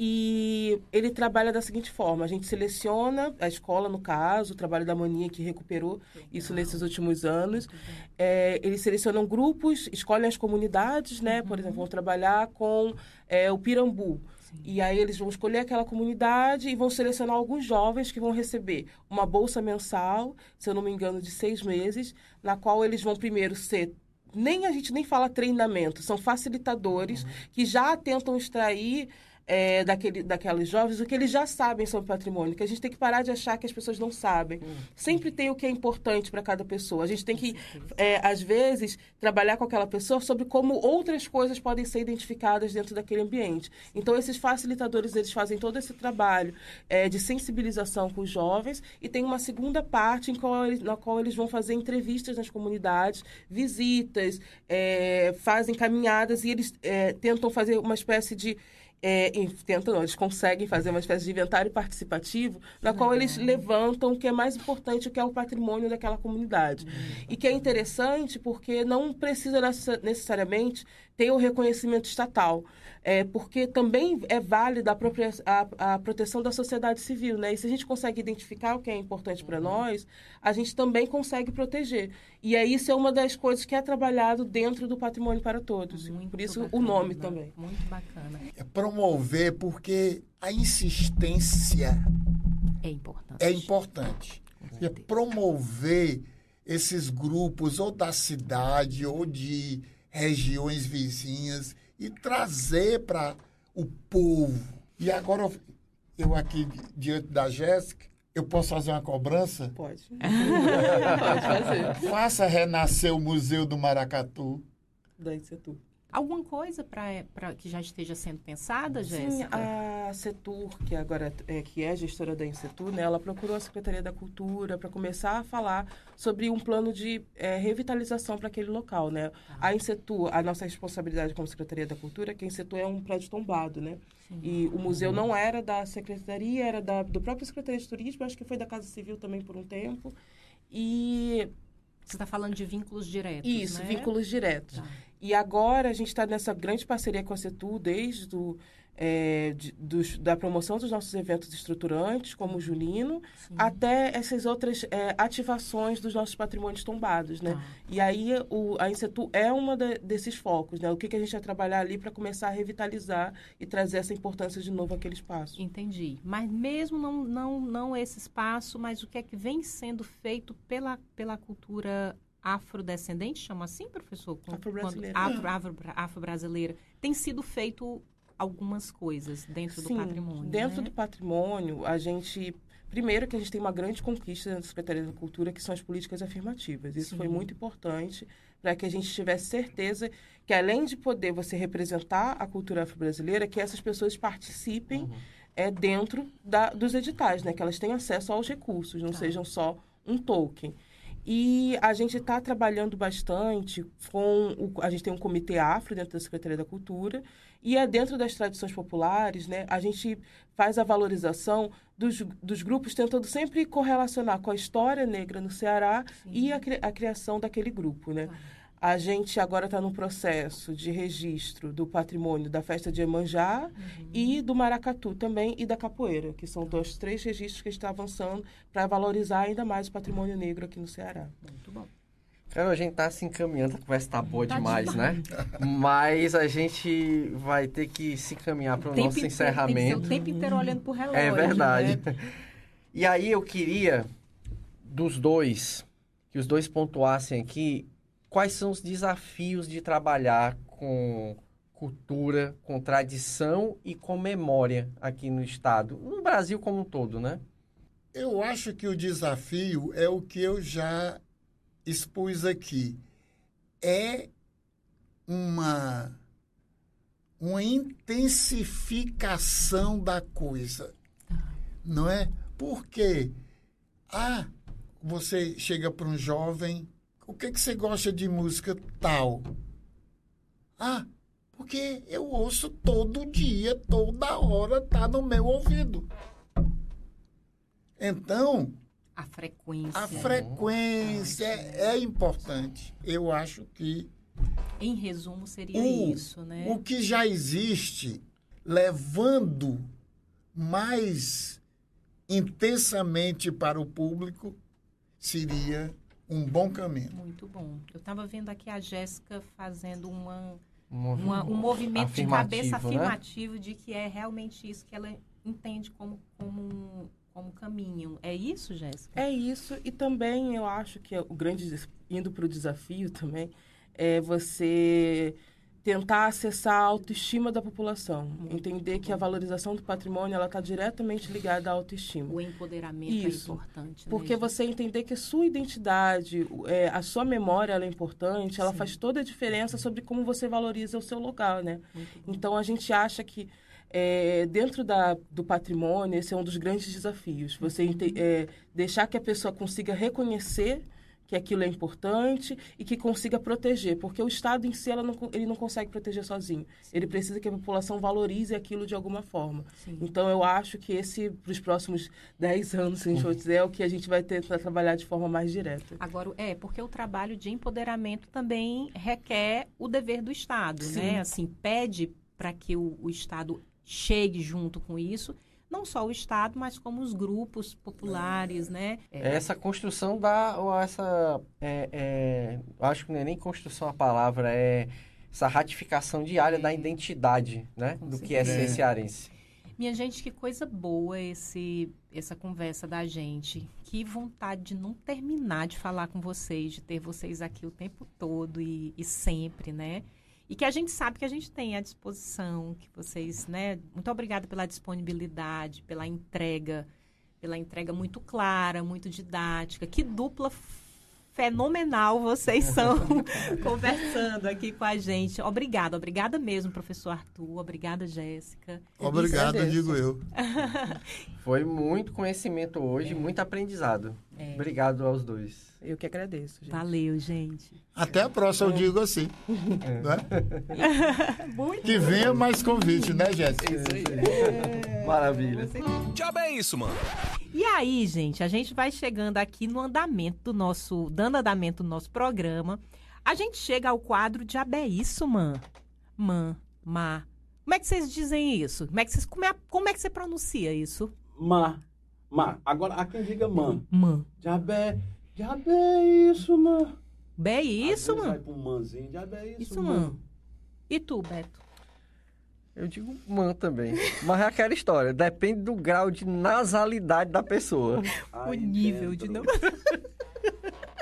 E ele trabalha da seguinte forma, a gente seleciona, a escola no caso, o trabalho da Maninha que recuperou Legal. isso nesses últimos anos, é, eles selecionam grupos, escolhem as comunidades, né? Uhum. Por exemplo, vão trabalhar com é, o Pirambu. Sim. E aí eles vão escolher aquela comunidade e vão selecionar alguns jovens que vão receber uma bolsa mensal, se eu não me engano, de seis meses, na qual eles vão primeiro ser... Nem a gente nem fala treinamento, são facilitadores uhum. que já tentam extrair... É, daquele, daqueles jovens, o que eles já sabem sobre patrimônio, que a gente tem que parar de achar que as pessoas não sabem. Uhum. Sempre tem o que é importante para cada pessoa. A gente tem que, é, às vezes, trabalhar com aquela pessoa sobre como outras coisas podem ser identificadas dentro daquele ambiente. Então, esses facilitadores, eles fazem todo esse trabalho é, de sensibilização com os jovens e tem uma segunda parte em qual eles, na qual eles vão fazer entrevistas nas comunidades, visitas, é, fazem caminhadas e eles é, tentam fazer uma espécie de É, tentam, não, eles conseguem fazer uma espécie de inventário participativo na uhum. qual eles levantam o que é mais importante, o que é o patrimônio daquela comunidade. Uhum. E que é interessante porque não precisa necessariamente ter o reconhecimento estatal, é, porque também é válida a, própria, a, a proteção da sociedade civil, né? E se a gente consegue identificar o que é importante uhum. para nós, a gente também consegue proteger. E aí isso é uma das coisas que é trabalhado dentro do Patrimônio para Todos. Muito Por isso bacana, o nome né? também. Muito bacana. É promover porque a insistência é importante. É importante. É promover esses grupos ou da cidade ou de regiões vizinhas e trazer para o povo. E agora eu, eu aqui diante da Jéssica, eu posso fazer uma cobrança? Pode. Pode fazer. Faça renascer o Museu do Maracatu. Da Insetur. Alguma coisa para que já esteja sendo pensada, Jéssica? Sim, a Setur, que agora é, que é gestora da Insetur, né, ela procurou a Secretaria da Cultura para começar a falar sobre um plano de é, revitalização para aquele local, né? Ah. A Insetur, a nossa responsabilidade como Secretaria da Cultura, que a Insetur é um prédio tombado, né? Sim. E o museu não era da Secretaria, era da, do próprio Secretaria de Turismo, acho que foi da Casa Civil também por um tempo. E... Você está falando de vínculos diretos, Isso, né? vínculos diretos. Ah. E agora a gente está nessa grande parceria com a Setur, desde do, é, de, dos, da promoção dos nossos eventos estruturantes, como o Junino, Sim. até essas outras é, ativações dos nossos patrimônios tombados, né? Ah. E aí o, a Insetur é uma de, desses focos, né? O que, que a gente vai trabalhar ali para começar a revitalizar e trazer essa importância de novo àquele espaço. Entendi. Mas mesmo não, não, não esse espaço, mas o que é que vem sendo feito pela, pela cultura afrodescendente, chama assim, professor? Afro-brasileira. Afro, afro, afro-brasileira. Tem sido feito algumas coisas dentro Sim, do patrimônio. Dentro né? do patrimônio, a gente... Primeiro que a gente tem uma grande conquista dentro da Secretaria da Cultura, que são as políticas afirmativas. Isso Sim. foi muito importante para que a gente tivesse certeza que, além de poder você representar a cultura afro-brasileira, que essas pessoas participem uhum. é, dentro da, dos editais, né? Que elas tenham acesso aos recursos, não tá. sejam só um token. E a gente está trabalhando bastante com... O, a gente tem um comitê afro dentro da Secretaria da Cultura e é dentro das tradições populares, né? A gente faz a valorização dos, dos grupos, tentando sempre correlacionar com a história negra no Ceará Sim. e a, a criação daquele grupo, né? Ah. A gente agora está num processo de registro do patrimônio da festa de Iemanjá uhum. e do maracatu também e da capoeira, que são dois, três registros que a gente está avançando para valorizar ainda mais o patrimônio negro aqui no Ceará. Muito bom. Cara, a gente está se encaminhando, a conversa está boa tá demais, demais, né? Mas a gente vai ter que se encaminhar para o nosso inteiro, encerramento. Tem que ser o tempo inteiro olhando para o relógio. É verdade. Né? E aí eu queria, dos dois, que os dois pontuassem aqui, quais são os desafios de trabalhar com cultura, com tradição e com memória aqui no Estado, no Brasil como um todo, né? Eu acho que o desafio é o que eu já expus aqui. É uma, uma intensificação da coisa, não é? Porque, ah, você chega para um jovem... O que, que você gosta de música tal? Ah, porque eu ouço todo dia, toda hora, tá no meu ouvido. Então... A frequência. A frequência é, é importante. Eu acho que... Em resumo, seria o, isso, né? O que já existe, levando mais intensamente para o público, seria... um bom caminho. Muito bom. Eu estava vendo aqui a Jéssica fazendo uma, um, uma, um movimento de cabeça afirmativo, né? De que é realmente isso que ela entende como, como, como caminho. É isso, Jéssica? É isso. E também eu acho que o grande, indo para o desafio também, é você tentar acessar a autoestima da população. Muito entender bom. Que a valorização do patrimônio ela está diretamente ligada à autoestima. O empoderamento Isso. é importante. Porque né, você entender que a sua identidade, é, a sua memória ela é importante, ela Sim. faz toda a diferença sobre como você valoriza o seu lugar, né? Então, a gente acha que é, dentro da, do patrimônio, esse é um dos grandes desafios. Você uhum. é, deixar que a pessoa consiga reconhecer que aquilo é importante e que consiga proteger, porque o Estado em si ela não, ele não consegue proteger sozinho. Sim. Ele precisa que a população valorize aquilo de alguma forma. Sim. Então, eu acho que esse, para os próximos dez anos, se a gente for dizer, é o que a gente vai ter para trabalhar de forma mais direta. Agora, é, porque o trabalho de empoderamento também requer o dever do Estado, Sim. né? Assim, pede para que o, o Estado chegue junto com isso, não só o Estado, mas como os grupos populares, né? É. Essa construção da... Ou essa, é, é, acho que não é nem construção a palavra, é essa ratificação diária é. da identidade, né? Com do certeza. Que é ser cearense. Minha gente, que coisa boa esse, essa conversa da gente. Que vontade de não terminar de falar com vocês, de ter vocês aqui o tempo todo e, e sempre, né? E que a gente sabe que a gente tem à disposição, que vocês, né? Muito obrigada pela disponibilidade, pela entrega, pela entrega muito clara, muito didática. Que dupla fenomenal vocês são conversando aqui com a gente. Obrigada, obrigada mesmo, professor Arthur. Obrigada, Jéssica. Obrigado, digo eu. Foi muito conhecimento hoje, é. muito aprendizado. É. Obrigado aos dois. Eu que agradeço, gente. Valeu, gente. Até a próxima, é. eu digo assim. É. Né? Muito que venha mais convite, né, Jéssica? Isso aí. É. Maravilha. Diabo é isso, mano. E aí, gente, a gente vai chegando aqui no andamento do nosso, dando andamento do nosso programa. A gente chega ao quadro Diabo é isso, man. Man, ma. Como é que vocês dizem isso? Como é que, vocês, como é, como é que você pronuncia isso? Ma. Ma. Agora, há quem diga man. Man. Diabo é... Diabo é isso, man. Bé isso, Às vezes man. vai pra um manzinho. Diabo é isso, isso man. man. E tu, Beto? Eu digo man também. Mas é aquela história. Depende do grau de nasalidade da pessoa. O nível de... Não...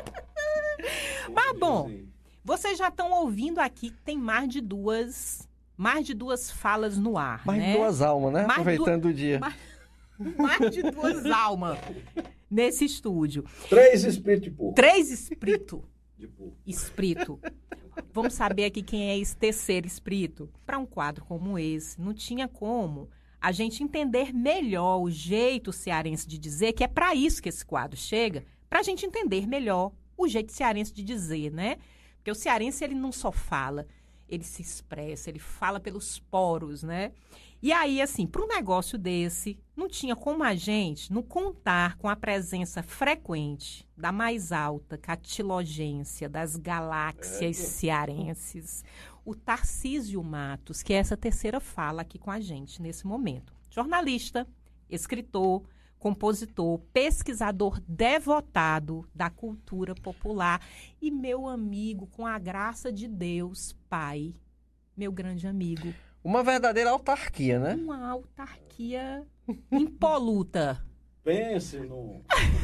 Mas, bom, vocês já estão ouvindo aqui que tem mais de duas mais de duas falas no ar, Mais né? de duas almas, né? Mais Aproveitando du- o dia. Mais, mais de duas almas nesse estúdio. Três espíritos de porco. Três espíritos. De porco. Espírito. Vamos saber aqui quem é esse terceiro espírito. Para um quadro como esse, não tinha como a gente entender melhor o jeito cearense de dizer, que é para isso que esse quadro chega, para a gente entender melhor o jeito cearense de dizer, né? Porque o cearense, ele não só fala, ele se expressa, ele fala pelos poros, né? E aí, assim, para um negócio desse, não tinha como a gente não contar com a presença frequente da mais alta catilogência das galáxias cearenses, o Tarcísio Matos, que é essa terceira fala aqui com a gente nesse momento. Jornalista, escritor, compositor, pesquisador devotado da cultura popular e meu amigo, com a graça de Deus, pai, meu grande amigo. Uma verdadeira autarquia, né? Uma autarquia impoluta. Pense no...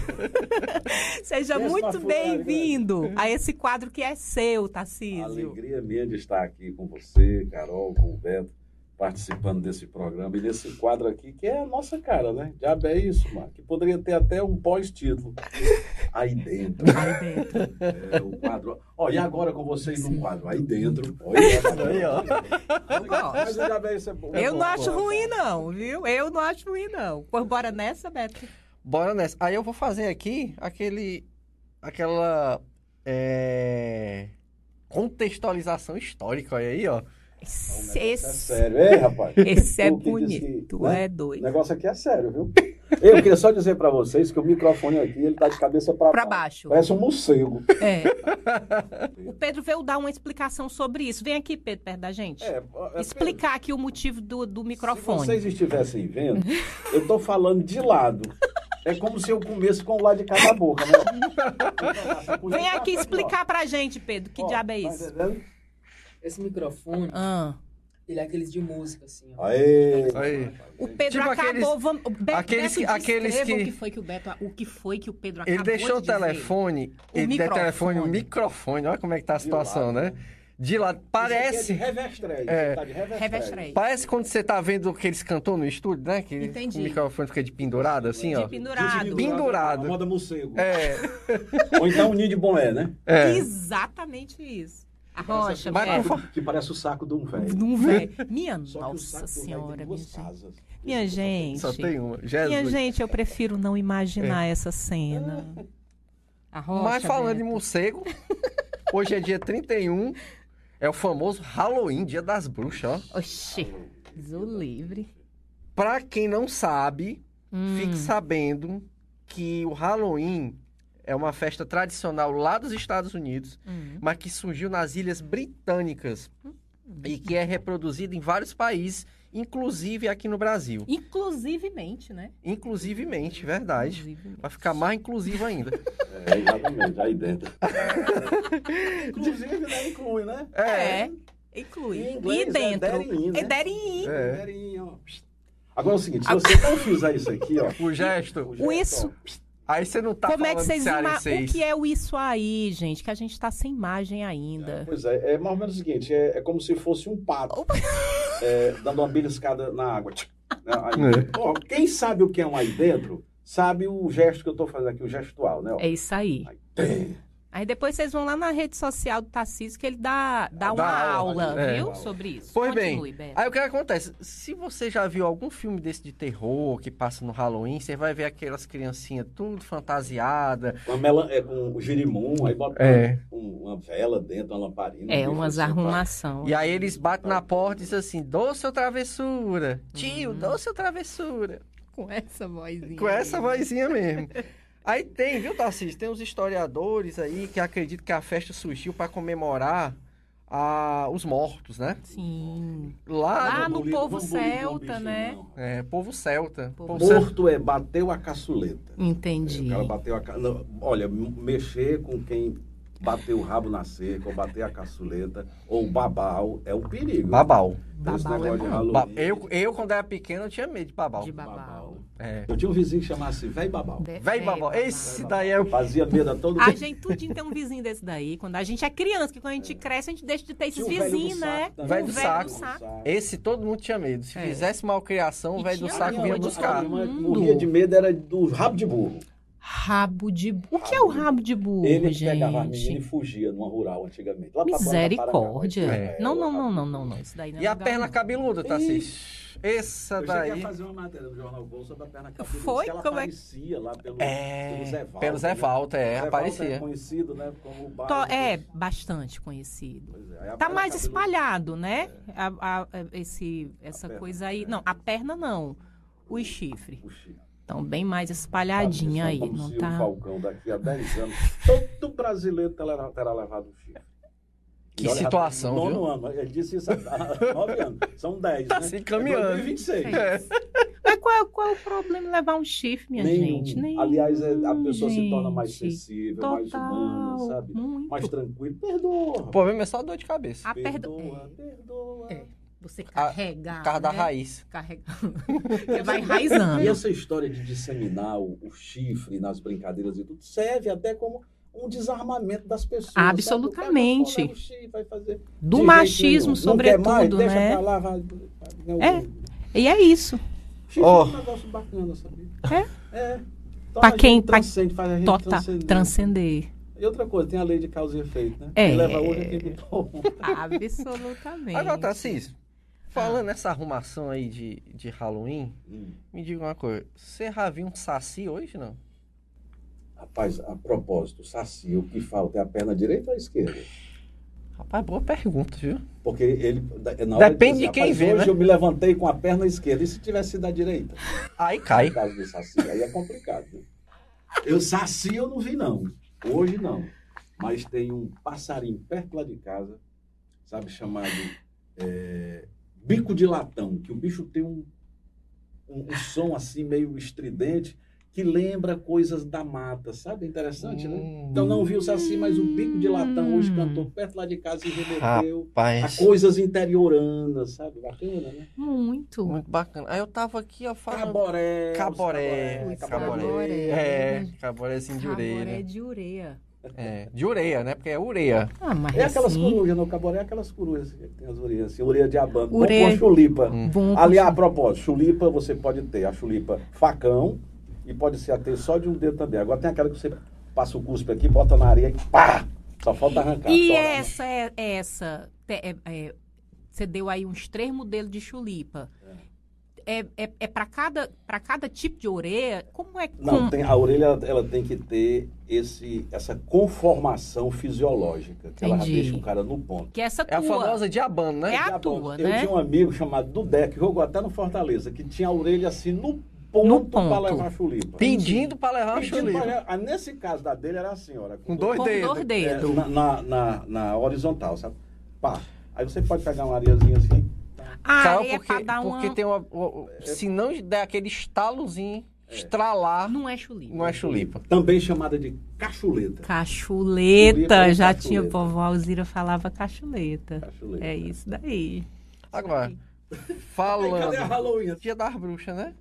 Seja Pense muito na bem-vindo a esse quadro que é seu, Tarcísio. Alegria minha de estar aqui com você, Carol, com o Beto, participando desse programa e desse quadro aqui, que é a nossa cara, né? Diabo é isso, mano. Que poderia ter até um pós-título. Aí dentro. Aí dentro. É, o quadro. Ó, e agora com vocês no quadro? Aí dentro. Olha aí, ó. Mas o diabo é isso, é bom. Eu é não bom, acho bom. ruim, não, viu? Eu não acho ruim, não. Pois bora nessa, Beto. Bora nessa. Aí eu vou fazer aqui aquele... Aquela... é, contextualização histórica, olha aí, ó. Esse, É esse, sério, é, rapaz? esse é Tu que bonito, disse que, tu né? é O doido. negócio aqui é sério, viu? Eu queria só dizer pra vocês que o microfone aqui, ele tá de cabeça pra, Pra baixo. baixo. Parece um morcego. É. O Pedro veio dar uma explicação sobre isso. Vem aqui, Pedro, perto da gente. É, é, Explicar aqui o motivo do, do microfone. Se vocês estivessem vendo, eu tô falando de lado. É como se eu comesse com o lado de cada boca, né? Vem aqui explicar pra gente, Pedro, que Ó, diabo é tá isso? entendendo? Esse microfone, Ah. ele é aqueles de música, assim, ó. Aê! Aí. O Pedro Tipo acabou. aqueles- Vamos, o Beto, aqueles que- Beto, aqueles descreva que- o que foi que o Beto, o que foi que o Pedro acabou Ele deixou o de dizer. telefone, O ele deu o telefone, o microfone. microfone, olha como é que tá a De situação, lado, né? De lado, parece, Isso aqui é de revestrez. É. Tá de revestrez. Revestrez. parece quando você tá vendo que eles cantou no estúdio, né? Que Entendi. o microfone fica de pendurado, assim, ó. De pendurado. Pendurado. A moda morcego. É, Ou então o ninho de boné, né? é. Exatamente isso. A rocha, Mas Beto. por fa- Que parece o saco de um velho. Não vê. Minha Só que o nossa saco do velho senhora, tem minha duas gente. casas. Minha gente. Só tem uma. Minha Jesus. gente, eu prefiro não imaginar essa cena. A rocha, Mas falando Beto. em morcego, hoje é dia trinta e um, é o famoso Halloween, dia das bruxas, ó. Oxi, Deus o livre. Pra quem não sabe, Hum. fique sabendo que o Halloween é uma festa tradicional lá dos Estados Unidos, Hum. mas que surgiu nas Ilhas Britânicas e que é reproduzida em vários países, inclusive aqui no Brasil. Inclusivemente, né? Inclusivemente, verdade. Inclusivemente. Vai ficar mais inclusivo ainda. É, exatamente, aí dentro. Inclusive, né? Inclui, né? É, inclui. Em inglês E dentro. é there in, né? É there in. É. Perinho, ó. Agora é o seguinte, se você não fizer isso aqui, ó. O gesto. o gesto, O isso. ó, Aí você não tá Como é que falando vocês ima... cearense. O que é o isso aí, gente? Que a gente tá sem imagem ainda. Pois é, é mais ou menos o seguinte, é, é como se fosse um pato é, dando uma beliscada na água. Né? Aí, É. ó, quem sabe o que é um aí dentro, sabe o gesto que eu tô fazendo aqui, o gestual, né? ó. É isso aí. Aí, tem. Aí depois vocês vão lá na rede social do Tarcísio que ele dá, dá uma Dá aula, aula, é. viu? Sobre isso. Pois Continue, bem, Beto. aí o que acontece? Se você já viu algum filme desse de terror que passa no Halloween, você vai ver aquelas criancinhas tudo fantasiada. Uma mela, é, com o girimum, aí bota É. um- uma vela dentro, uma lamparina. É, um umas bicho assim, arrumação. E aí eles batem na porta e dizem assim, dou seu travessura. Tio, dou seu travessura. Com essa vozinha. Com essa vozinha mesmo. Aí tem, viu, Tarcísio? Tem uns historiadores aí que acreditam que a festa surgiu para comemorar a, os mortos, né? Sim. Lá, Lá no, no povo Vamos bolir com o celta, bicho, né? não. é, povo celta. Povo Povo celta. Morto é bateu a caçuleta. Entendi. O cara bateu a ca... não, olha, m- mexer com quem bater o rabo na cerca, ou bater a caçuleta, ou babau, é o perigo. Babau. Esse Babau negócio é de bom. Halloween. Ba- eu, eu, quando era pequeno, eu tinha medo de babau. De babau. É. Eu tinha um vizinho que chamasse Véi Babau. Véi babau. Esse daí é o... Fazia medo a todo A mundo. gente tudinho tem um vizinho desse daí. Quando a gente é criança, que quando a gente cresce, a gente deixa de ter esses Tinha o velho do vizinhos, saco né? também. Velho O do velho saco. Esse todo mundo tinha medo. Se É. fizesse malcriação, o E velho do tinha saco uma vinha coisa buscar. A minha mãe morria de medo, era do rabo de burro. Rabo de burro. O que é o rabo de burro, Ele gente? pegava a menina e fugia numa rural antigamente. Lá pra Misericórdia. Paranaguá. Não, não, não, não, não, não. Isso daí não é E a legal, perna não. cabeluda, Tassis? Essa Eu cheguei daí... a fazer uma matéria no Jornal Gol sobre a perna cabeluda. Foi? Que ela Como é- aparecia lá pelo, É, pelo Zé Walter. pelo Zé né? Walter, é, Zé Walter aparecia. é conhecido, né, como o bairro. To- É, bastante conhecido. Pois é, aí a Tá perna mais cabeluda- espalhado, né? A, a- a- esse, essa perna, coisa aí. é. Não, a perna não. Os chifres. O chifre. Estão bem mais espalhadinho Sabe, aí. como Não se tá... o Falcão daqui a dez anos, todo brasileiro terá, terá levado um chifre. Que E olha, situação, nono viu? ano, ele disse isso há nove anos. São dez, Tá né? se encaminhando. É dois mil e vinte e seis. É. Mas qual é, qual é o problema de levar um chifre, minha Nenhum. gente? Nenhum, Aliás, é- a pessoa se torna mais gente. sensível, mais Total, humana, sabe? muito. Mais tranquilo. Perdoa. O problema é só dor de cabeça. A perda... Perdoa, é, perdoa. é. Você carregar, Por causa da né? raiz. Carregando. Você vai enraizando. E essa história de disseminar o, o chifre nas brincadeiras e tudo serve até como um desarmamento das pessoas. Absolutamente. Sabe? O cara só leva o chifre, vai fazer Do de machismo, jeito nenhum. Não quer mais, sobretudo, deixa né? pra lá, vai, vai, É. E é isso. Chifre Oh. é um negócio bacana, sabia? É? É. Torna Pra a gente quem- pra- transcende, faz a gente Tota, transcender. transcender. E outra coisa, tem a lei de causa e efeito, né? É. Quem leva hoje é quem botou. Absolutamente. Agora, Tassis, falando nessa arrumação aí de, de Halloween, Hum. me diga uma coisa. Você já viu um saci hoje, não? Rapaz, a propósito, Saci, o que falta é a perna direita ou a esquerda? Rapaz, boa pergunta, viu? Porque ele. Na hora Depende dizer, de quem rapaz, vê, hoje né? eu me levantei com a perna esquerda. E se tivesse sido a direita? Aí cai. No caso do Saci, aí é complicado. Né? Eu, Saci, eu não vi, não. Hoje não. Mas tem um passarinho perto lá de casa, sabe, chamado é, bico de latão, que o bicho tem um, um, um som assim meio estridente, que lembra coisas da mata, sabe? Interessante, né? Hum. Então não viu o Saci, mas o bico de latão hoje cantou perto lá de casa e remeteu a Rapaz, coisas interioranas, sabe? Bacana, né? Muito. muito bacana. Aí eu tava aqui, ó, falando... Caboré. os Caboré. caboré, Caboré. Caboré. É, caborézinho de Caboré ureia. de ureia. É, de ureia, né? Porque é ureia. Ah, mas É aquelas assim, corujas, no caboré é aquelas corujas que tem as orelhas assim, orelha de abano, Ureia- bom com chulipa. Hum. bom com Aliás, a propósito, chulipa você pode ter a chulipa facão e pode ser até só de um dedo também. Agora tem aquela que você passa o cuspe aqui, bota na areia e pá! Só falta arrancar. E tora, essa é essa. te- é- é- você deu aí uns três modelos de chulipa. É, é, é para cada, para cada tipo de orelha? Como é que. Não, tem, a orelha ela tem que ter esse, essa conformação fisiológica, que ela já Entendi. deixa o cara no ponto. Que essa É a tua. famosa de abano, né? É a Já bom, tua, eu né? tinha um amigo chamado Dudé, que jogou até no Fortaleza, que tinha a orelha assim no ponto, No ponto. para levar a chulipa. Pedindo pra levar uma Pedindo chulipa. pra- ah, Nesse caso da dele era assim, olha. Com dois Com dedos. dois É, dedos. na, na, na, na horizontal, sabe? Pá. Aí você pode pegar uma areiazinha assim. A Sabe areia é porque, pra dar uma. porque tem uma... o- o- se não der aquele estalozinho, estralar, Não é chulipa. não é chulipa. Também chamada de cachuleta. Cachuleta. Chulipa Já ou tinha. cachuleta? Vovó Alzira falava cachuleta. Cachuleta. É isso daí. Agora, Aí, cadê a falando... Halloween? Dia das bruxas, né?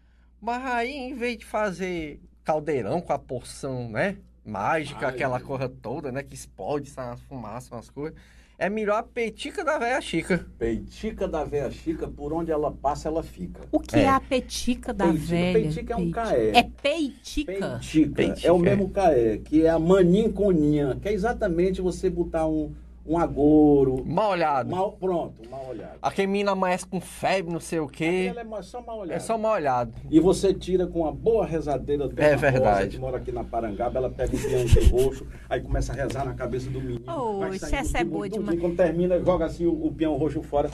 Mas aí, em vez de fazer caldeirão com a porção, né? Mágica, Ai, aquela ai. coisa toda, né? Que explode, sai umas fumaças, umas coisas. É melhor a petica da velha Chica. Peitica da véia Chica, por onde ela passa, ela fica. O que é, É. a petica da Peitica. velha? Peitica é um Peitica. caé. É peitica? Peitica. Peitica, É o é. mesmo caé, que é a maninconinha, que é exatamente você botar um, um agouro. Mal olhado. Mal, pronto, mal olhado. Aquele menino amanhece com febre, não sei o quê. Ela é ma- só mal olhado. É só mal olhado. E você tira com uma boa rezadeira do É verdade. que mora aqui na Parangaba, ela pega um pião de roxo, aí começa a rezar na cabeça do menino. vai Oxe, saindo essa é tudo, boa tudo, demais. e quando termina, joga assim o, o pião roxo fora.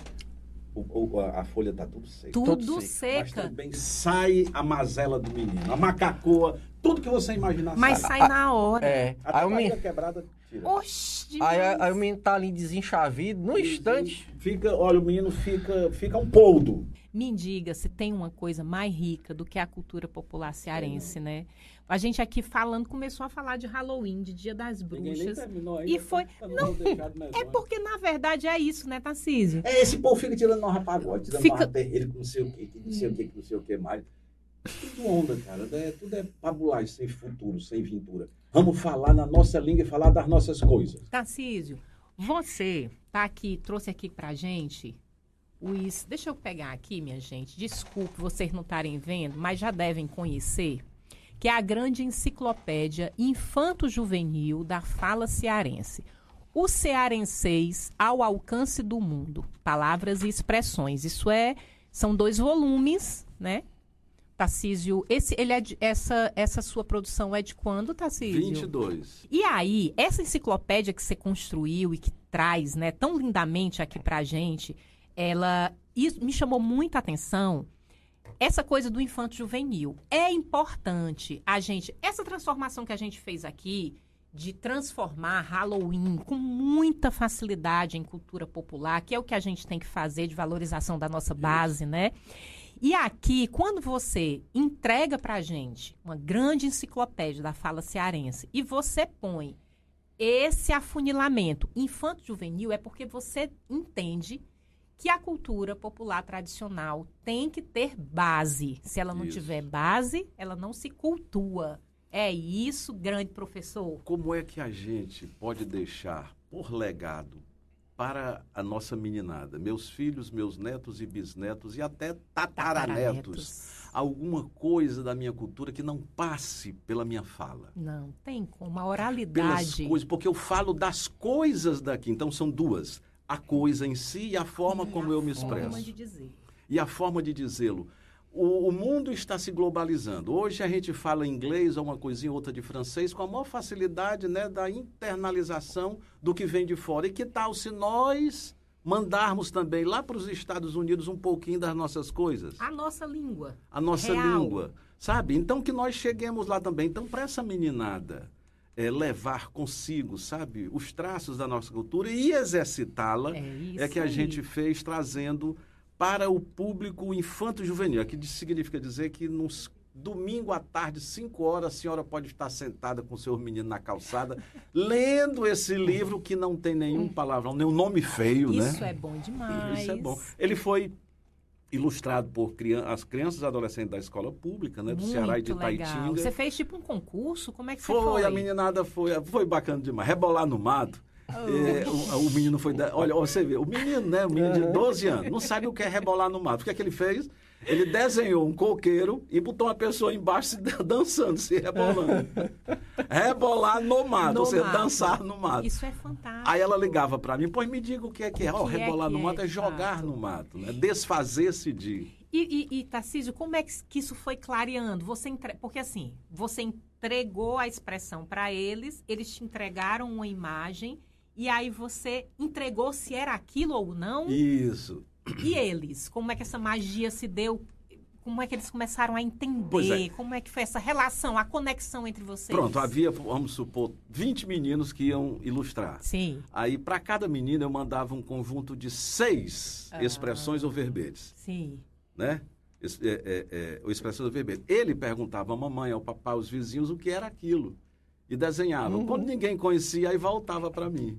O- o- a, a folha tá tudo seca. Tudo Tudo Mas seca. também sai a mazela do menino, a macacoa, tudo que você imaginar Mas sai. sai na hora. É. Até Aí a o, barriga menino, quebrada tira. Oxi, aí, demais. aí o menino tá ali desenchavido, no instante. Fica, olha, o menino fica, fica um poldo. Me diga se tem uma coisa mais rica do que a cultura popular cearense, é, né? A gente aqui falando, começou a falar de Halloween, de Dia das Bruxas. Ainda, e foi... Tá, não, não é porque, na verdade, é isso, né, Tarcísio? É, esse povo fica tirando nós pagode, tirando fica... nós terreiro, que não sei o que, que não sei o que, que não sei o que mais. Tudo onda, cara. É, tudo é pabulagem, sem futuro, sem vintura. Vamos falar na nossa língua e falar das nossas coisas. Tarcísio, você tá aqui, trouxe aqui pra gente... Os, deixa eu pegar aqui, minha gente, desculpe vocês não estarem vendo, mas já devem conhecer, que é a grande enciclopédia infanto-juvenil da fala cearense. O cearenseis ao alcance do mundo, palavras e expressões. Isso é, são dois volumes, né? Tarcísio, esse, ele é de, essa, essa sua produção é de quando, Tarcísio? vinte e dois. E aí, essa enciclopédia que você construiu e que traz, né, tão lindamente aqui pra gente... Ela isso me chamou muita atenção, essa coisa do infanto juvenil. É importante a gente, essa transformação que a gente fez aqui, de transformar Halloween com muita facilidade em cultura popular, que é o que a gente tem que fazer de valorização da nossa base, né? E aqui, quando você entrega pra gente uma grande enciclopédia da fala cearense e você põe esse afunilamento infanto juvenil, é porque você entende que a cultura popular tradicional tem que ter base. Se ela não isso. tiver base, ela não se cultua. É isso, grande professor. Como é que a gente pode deixar por legado para a nossa meninada, meus filhos, meus netos e bisnetos e até tataranetos, alguma coisa da minha cultura que não passe pela minha fala? Não, tem como. A oralidade. Pelas coisas, porque eu falo das coisas daqui. Então, são duas. A coisa em si e a forma e como a eu me expresso. Forma de dizer. E a forma de dizê-lo. O, o mundo está se globalizando. Hoje a gente fala inglês ou uma coisinha outra de francês com a maior facilidade, né, da internalização do que vem de fora. E que tal se nós mandarmos também lá para os Estados Unidos um pouquinho das nossas coisas? A nossa língua. A nossa real. língua. Sabe? Então que nós cheguemos lá também. Então para essa meninada... É, levar consigo, sabe, os traços da nossa cultura e exercitá-la, é, é que a aí. gente fez trazendo para o público infanto-juvenil. Aqui significa dizer que nos domingo à tarde, cinco horas, a senhora pode estar sentada com seus meninos na calçada, lendo esse livro que não tem nenhum palavrão, nenhum nome feio, Isso né? Isso é bom demais. Isso é bom. Ele foi ilustrado por crianças, as crianças e adolescentes da escola pública, né, do Muito Ceará e de legal. Itaitinga. Você fez tipo um concurso? Como é que foi, você foi? Foi, a meninada foi, foi bacana demais. Rebolar no mato. Oh. É, o, o menino foi... Da, olha, você vê, o menino, né, o menino de doze anos, não sabe o que é rebolar no mato. O que é que ele fez? Ele desenhou um coqueiro e botou uma pessoa embaixo se dançando, se rebolando. Rebolar no mato, no você mato. dançar no mato. Isso é fantástico. Aí ela ligava para mim, pois me diga o que é que é. Ó, oh, rebolar é no é, mato é jogar fato. no mato, né? Desfazer-se de... E, e, e, Tarcísio, como é que, que isso foi clareando? Você entre... Porque assim, você entregou a expressão para eles, eles te entregaram uma imagem, e aí você entregou se era aquilo ou não. Isso. E eles? Como é que essa magia se deu? Como é que eles começaram a entender? É. Como é que foi essa relação, a conexão entre vocês? Pronto, havia, vamos supor, vinte meninos que iam ilustrar. Sim. Aí, para cada menino, eu mandava um conjunto de seis ah. expressões ou verbetes. Sim. Né? É, é, é, o expressões ou verbetes. Ele perguntava à mamãe, ao papai, aos vizinhos o que era aquilo. E desenhava. Uhum. Quando ninguém conhecia, aí voltava para mim.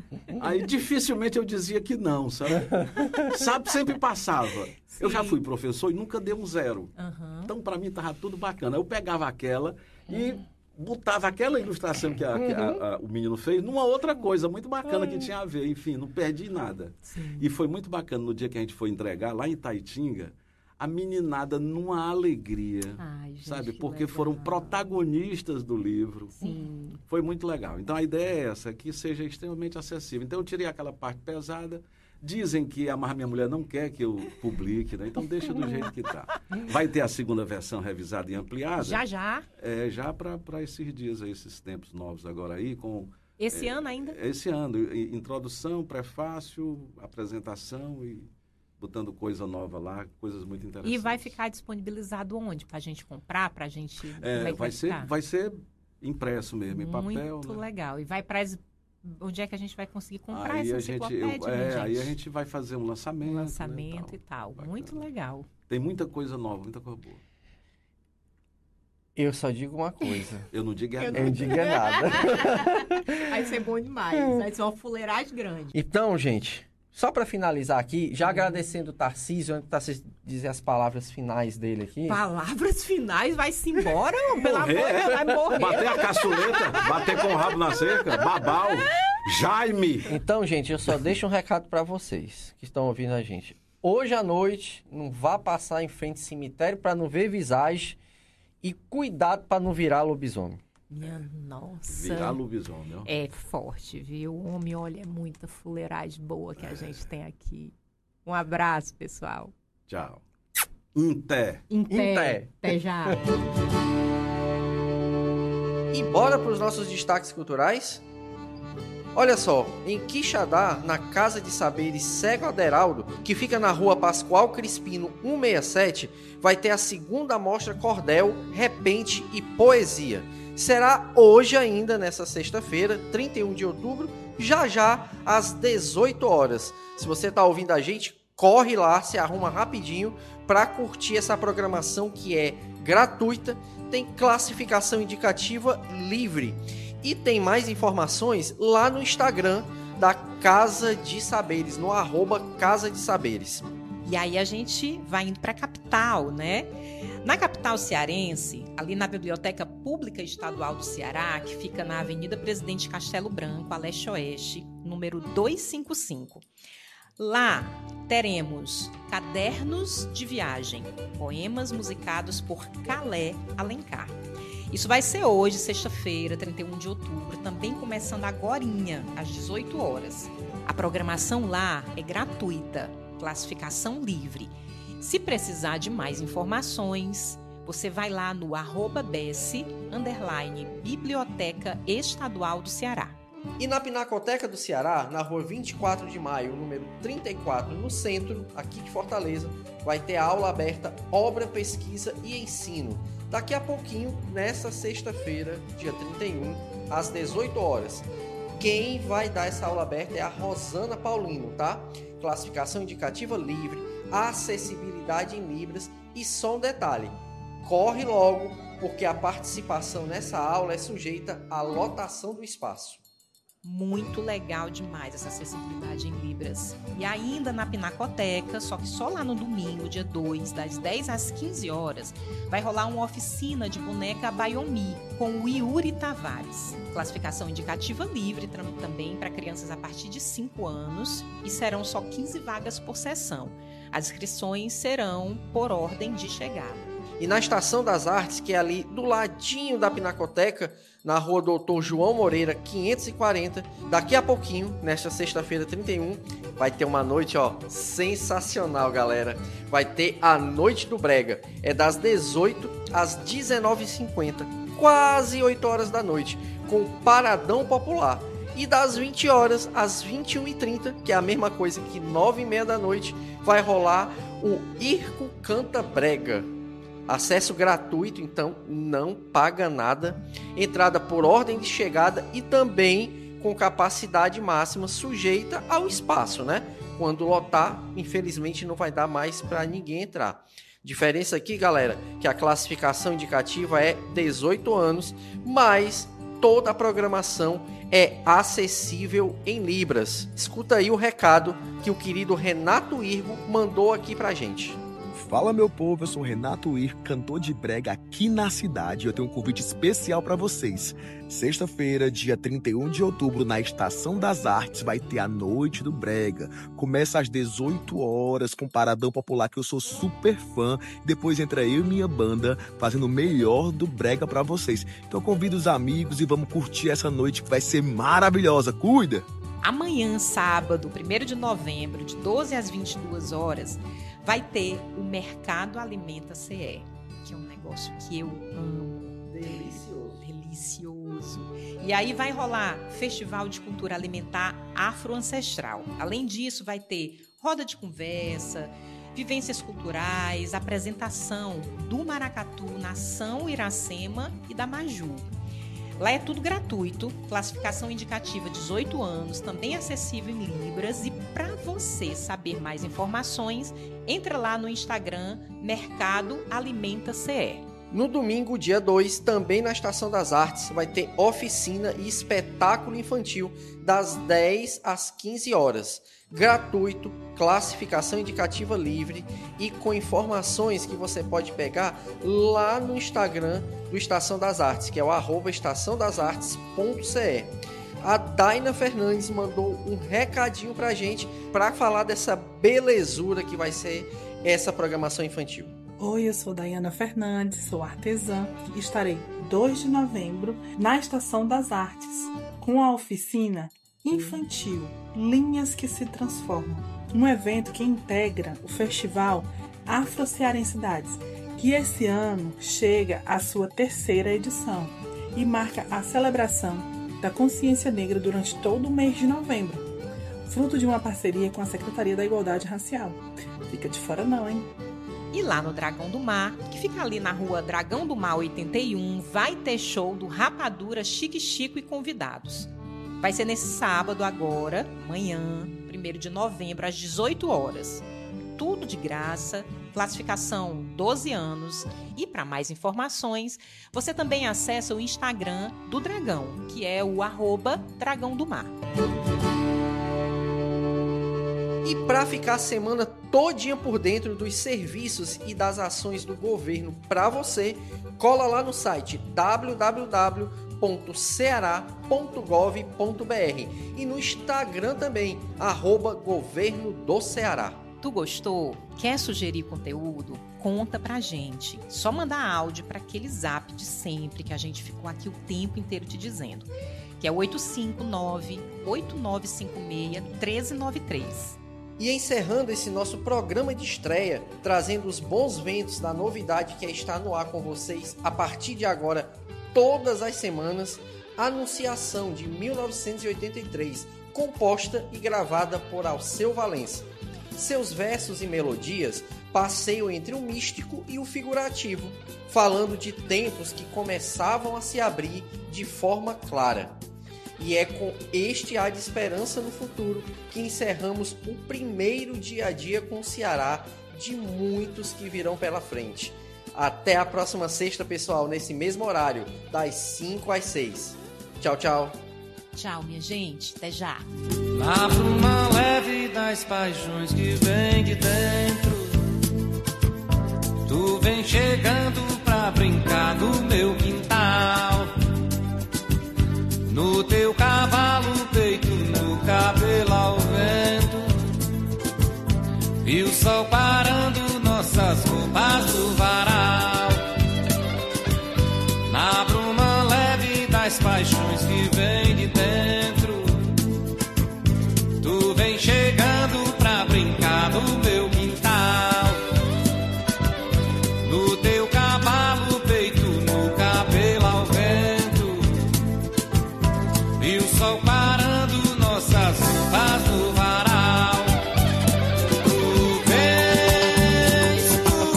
Aí dificilmente eu dizia que não, sabe? Sabe, sempre passava. Sim. Eu já fui professor e nunca dei um zero. Uhum. Então, para mim, estava tudo bacana. Eu pegava aquela e uhum. botava aquela ilustração que, a, que a, a, o menino fez numa outra coisa muito bacana uhum. que tinha a ver. Enfim, não perdi nada. Sim. E foi muito bacana no dia que a gente foi entregar, lá em Itaitinga, a meninada numa alegria, Ai, gente, sabe? Porque legal. foram protagonistas do livro. Sim. Foi muito legal. Então, a ideia é essa, que seja extremamente acessível. Então, eu tirei aquela parte pesada. Dizem que a Minha Mulher não quer que eu publique, né? Então, deixa do jeito que está. Vai ter a segunda versão revisada e ampliada. Já, já. É, já para esses dias, aí, esses tempos novos agora aí, com... Esse é, ano ainda? Esse ano. Introdução, prefácio, apresentação e... botando coisa nova lá, coisas muito interessantes. E vai ficar disponibilizado onde? Para a gente comprar, para a gente... É, é vai, vai, ser, ficar? vai ser impresso mesmo, em papel. Muito né? legal. E vai para as onde é que a gente vai conseguir comprar aí essa a gente, enciclopédia, eu, minha é, gente? Aí a gente vai fazer um lançamento. Um lançamento né, e tal. Bacana. Muito legal. Tem muita coisa nova, muita coisa boa. Eu só digo uma coisa. Eu não digo é nada. Eu não digo é nada. Vai ser bom demais. Vai ser uma fuleiragem grande. Então, gente, só para finalizar aqui, já agradecendo o Tarcísio, antes de Tarcísio dizer as palavras finais dele aqui. Palavras finais, vai-se embora? Pelo amor de Morrer, Deus, é? vai morrer. Bater a caçuleta, bater com o rabo na cerca, babau, Jaime. Então, gente, eu só deixo um recado para vocês que estão ouvindo a gente. Hoje à noite, não vá passar em frente ao cemitério para não ver visagem e cuidado para não virar lobisomem. Minha nossa. Virar lobisomem, ó. É forte, viu? Homem, olha, é muita fuleiragem boa que a gente tem aqui. Um abraço, pessoal. Tchau. Inté. Inté. Até já. E bora para os nossos destaques culturais? Olha só, em Quixadá, na Casa de Saberes Cego Aderaldo, que fica na rua Pascoal Crispino cento e sessenta e sete, vai ter a segunda mostra Cordel, Repente e Poesia. Será hoje ainda, nessa sexta-feira, trinta e um de outubro, já já, às dezoito horas. Se você está ouvindo a gente, corre lá, se arruma rapidinho para curtir essa programação que é gratuita, tem classificação indicativa livre. E tem mais informações lá no Instagram da Casa de Saberes, no arroba Casa de Saberes. E aí a gente vai indo para a capital, né? Na capital cearense, ali na Biblioteca Pública Estadual do Ceará, que fica na Avenida Presidente Castelo Branco, a leste-oeste, número duzentos e cinquenta e cinco. Lá teremos Cadernos de Viagem, poemas musicados por Calé Alencar. Isso vai ser hoje, sexta-feira, trinta e um de outubro, também começando agorinha, às dezoito horas. A programação lá é gratuita, classificação livre. Se precisar de mais informações, você vai lá no arroba BES, underline, Biblioteca Estadual do Ceará. E na Pinacoteca do Ceará, na rua vinte e quatro de maio, número trinta e quatro, no centro, aqui de Fortaleza, vai ter a aula aberta Obra, Pesquisa e Ensino. Daqui a pouquinho, nessa sexta-feira, dia trinta e um, às dezoito horas. Quem vai dar essa aula aberta é a Rosana Paulino, tá? Classificação indicativa livre, acessibilidade em Libras e só um detalhe, corre logo, porque a participação nessa aula é sujeita à lotação do espaço. Muito legal demais essa acessibilidade em Libras. E ainda na Pinacoteca, só que só lá no domingo, dia dois, das dez às quinze horas, vai rolar uma oficina de boneca Bayomi com o Yuri Tavares. Classificação indicativa livre também para crianças a partir de cinco anos e serão só quinze vagas por sessão. As inscrições serão por ordem de chegada. E na Estação das Artes, que é ali do ladinho da Pinacoteca, na rua Doutor João Moreira, quinhentos e quarenta, daqui a pouquinho, nesta sexta-feira trinta e um, vai ter uma noite, ó, sensacional, galera. Vai ter a Noite do Brega. É das dezoito às dezenove e cinquenta, quase oito horas da noite, com Paradão Popular. E das vinte horas às vinte e uma e trinta, que é a mesma coisa que nove e meia da noite, vai rolar o Irco Canta Brega. Acesso gratuito, então não paga nada. Entrada por ordem de chegada e também com capacidade máxima sujeita ao espaço, né? Quando lotar, infelizmente não vai dar mais para ninguém entrar. Diferença aqui, galera, que a classificação indicativa é dezoito anos, mas toda a programação é acessível em Libras. Escuta aí o recado que o querido Renato Irgo mandou aqui pra gente. Fala, meu povo, eu sou o Renato Ir, cantor de brega aqui na cidade. Eu tenho um convite especial para vocês. Sexta-feira, dia trinta e um de outubro, na Estação das Artes, vai ter a Noite do Brega. Começa às dezoito horas com Paradão Popular, que eu sou super fã. Depois entra eu e minha banda fazendo o melhor do brega para vocês. Então convido os amigos e vamos curtir essa noite que vai ser maravilhosa. Cuida! Amanhã, sábado, primeiro de novembro, de doze às vinte e duas horas, vai ter o Mercado Alimenta C E, que é um negócio que eu amo. Delicioso. Delicioso. E aí vai rolar Festival de Cultura Alimentar Afro-Ancestral. Além disso, vai ter roda de conversa, vivências culturais, apresentação do maracatu, nação Iracema e da Maju. Lá é tudo gratuito, classificação indicativa dezoito anos, também acessível em Libras. E para você saber mais informações, entra lá no Instagram Mercado Alimenta C E. No domingo, dia dois, também na Estação das Artes, vai ter oficina e espetáculo infantil das dez às quinze horas. Gratuito, classificação indicativa livre e com informações que você pode pegar lá no Instagram do Estação das Artes, que é o arroba estação das artes ponto c e. A Daina Fernandes mandou um recadinho pra gente para falar dessa belezura que vai ser essa programação infantil. Oi, eu sou Daiana Fernandes, sou artesã e estarei dois de novembro na Estação das Artes com a oficina infantil Linhas que se Transformam, um evento que integra o festival Afro-Cearensidades, que esse ano chega à sua terceira edição e marca a celebração da consciência negra durante todo o mês de novembro, fruto de uma parceria com a Secretaria da Igualdade Racial. Fica de fora não, hein? E lá no Dragão do Mar, que fica ali na rua Dragão do Mar oitenta e um, vai ter show do Rapadura Chique Chico e convidados. Vai ser nesse sábado agora, amanhã, primeiro de novembro, às dezoito horas. Tudo de graça, classificação doze anos. E para mais informações, você também acessa o Instagram do Dragão, que é o arroba Dragão do Mar. E para ficar a semana todinha por dentro dos serviços e das ações do governo para você, cola lá no site w w w ponto ceará ponto gov ponto b r e no Instagram também, arroba Governo do Ceará. Tu gostou? Quer sugerir conteúdo? Conta pra gente. Só mandar áudio para aquele zap de sempre que a gente ficou aqui o tempo inteiro te dizendo, que é o oito cinco nove, oito nove cinco seis, um três nove três. E encerrando esse nosso programa de estreia, trazendo os bons ventos da novidade que é estar no ar com vocês a partir de agora, todas as semanas, Anunciação de mil novecentos e oitenta e três, composta e gravada por Alceu Valença. Seus versos e melodias passeiam entre o místico e o figurativo, falando de tempos que começavam a se abrir de forma clara. E é com este ar de esperança no futuro que encerramos o primeiro dia a dia com o Ceará, de muitos que virão pela frente. Até a próxima sexta, pessoal, nesse mesmo horário, das cinco às seis. Tchau, tchau. Tchau, minha gente. Até já. Na bruma leve das paixões que vem de dentro, tu vem chegando pra brincar no meu quintal. No teu cavalo, peito, no cabelo ao vento, e o sol parando nossas roupas do varal. Na bruma leve das paixões que vem de dentro, tu vem chegando pra brincar no meu quintal. No teu cavalo, peito, no cabelo ao vento, e o sol parando nossas roupas do varal. Tu vens,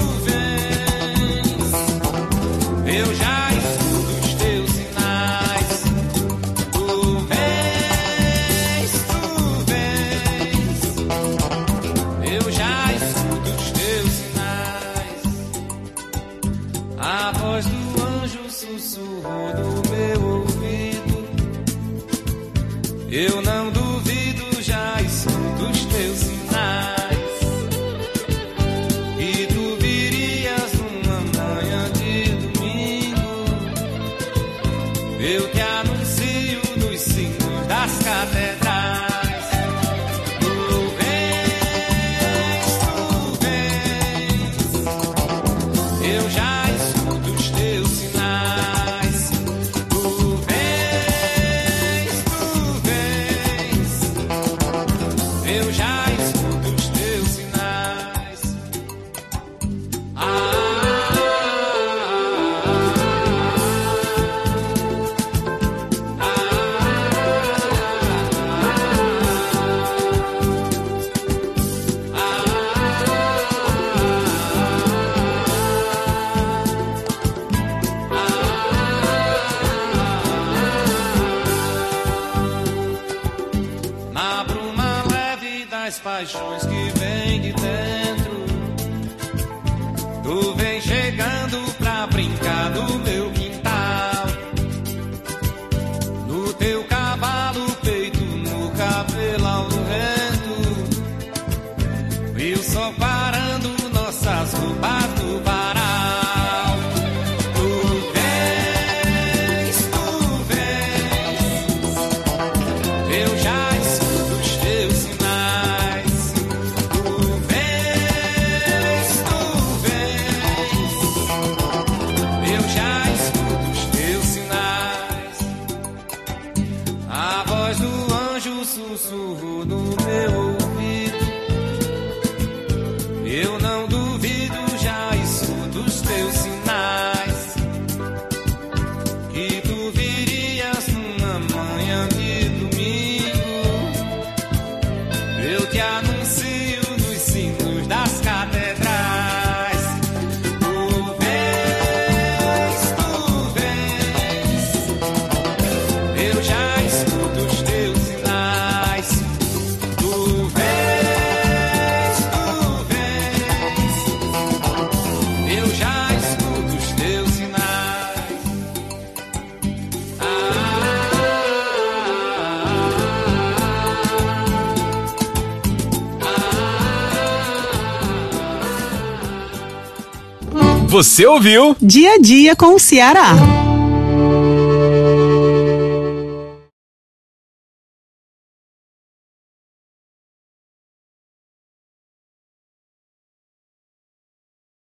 tu vens, eu já escuto os teus sinais. Tu vens, tu vens, eu já escuto os teus sinais. A voz do anjo sussurrou no meu ouvido, eu não duvido, já escuto os teus sinais. E tu virias numa manhã de domingo, eu te anuncio nos sinos das catedrais. Tu vens, tu vens, eu já escuto os teus sinais. Tu vens, tu vens, eu já escuto os teus sinais. Ah, ah, ah, paixões que vem de dentro. Tu vem chegando pra brincar no meu quintal. No teu cavalo peito, no cabelo ao vento. E o sol parando nossas roupas no varal. Sussurro no meu ouvido. Eu não duvido, já escuto os teus sinais. Que tu virias numa manhã de domingo. Eu te anuncio nos sinos das catedrais. Tu vens, tu vens. Eu já escuto os teus sinais. Tu vens, tu vens. Eu já escuto os teus sinais. Você ouviu? Dia a dia com o Ceará.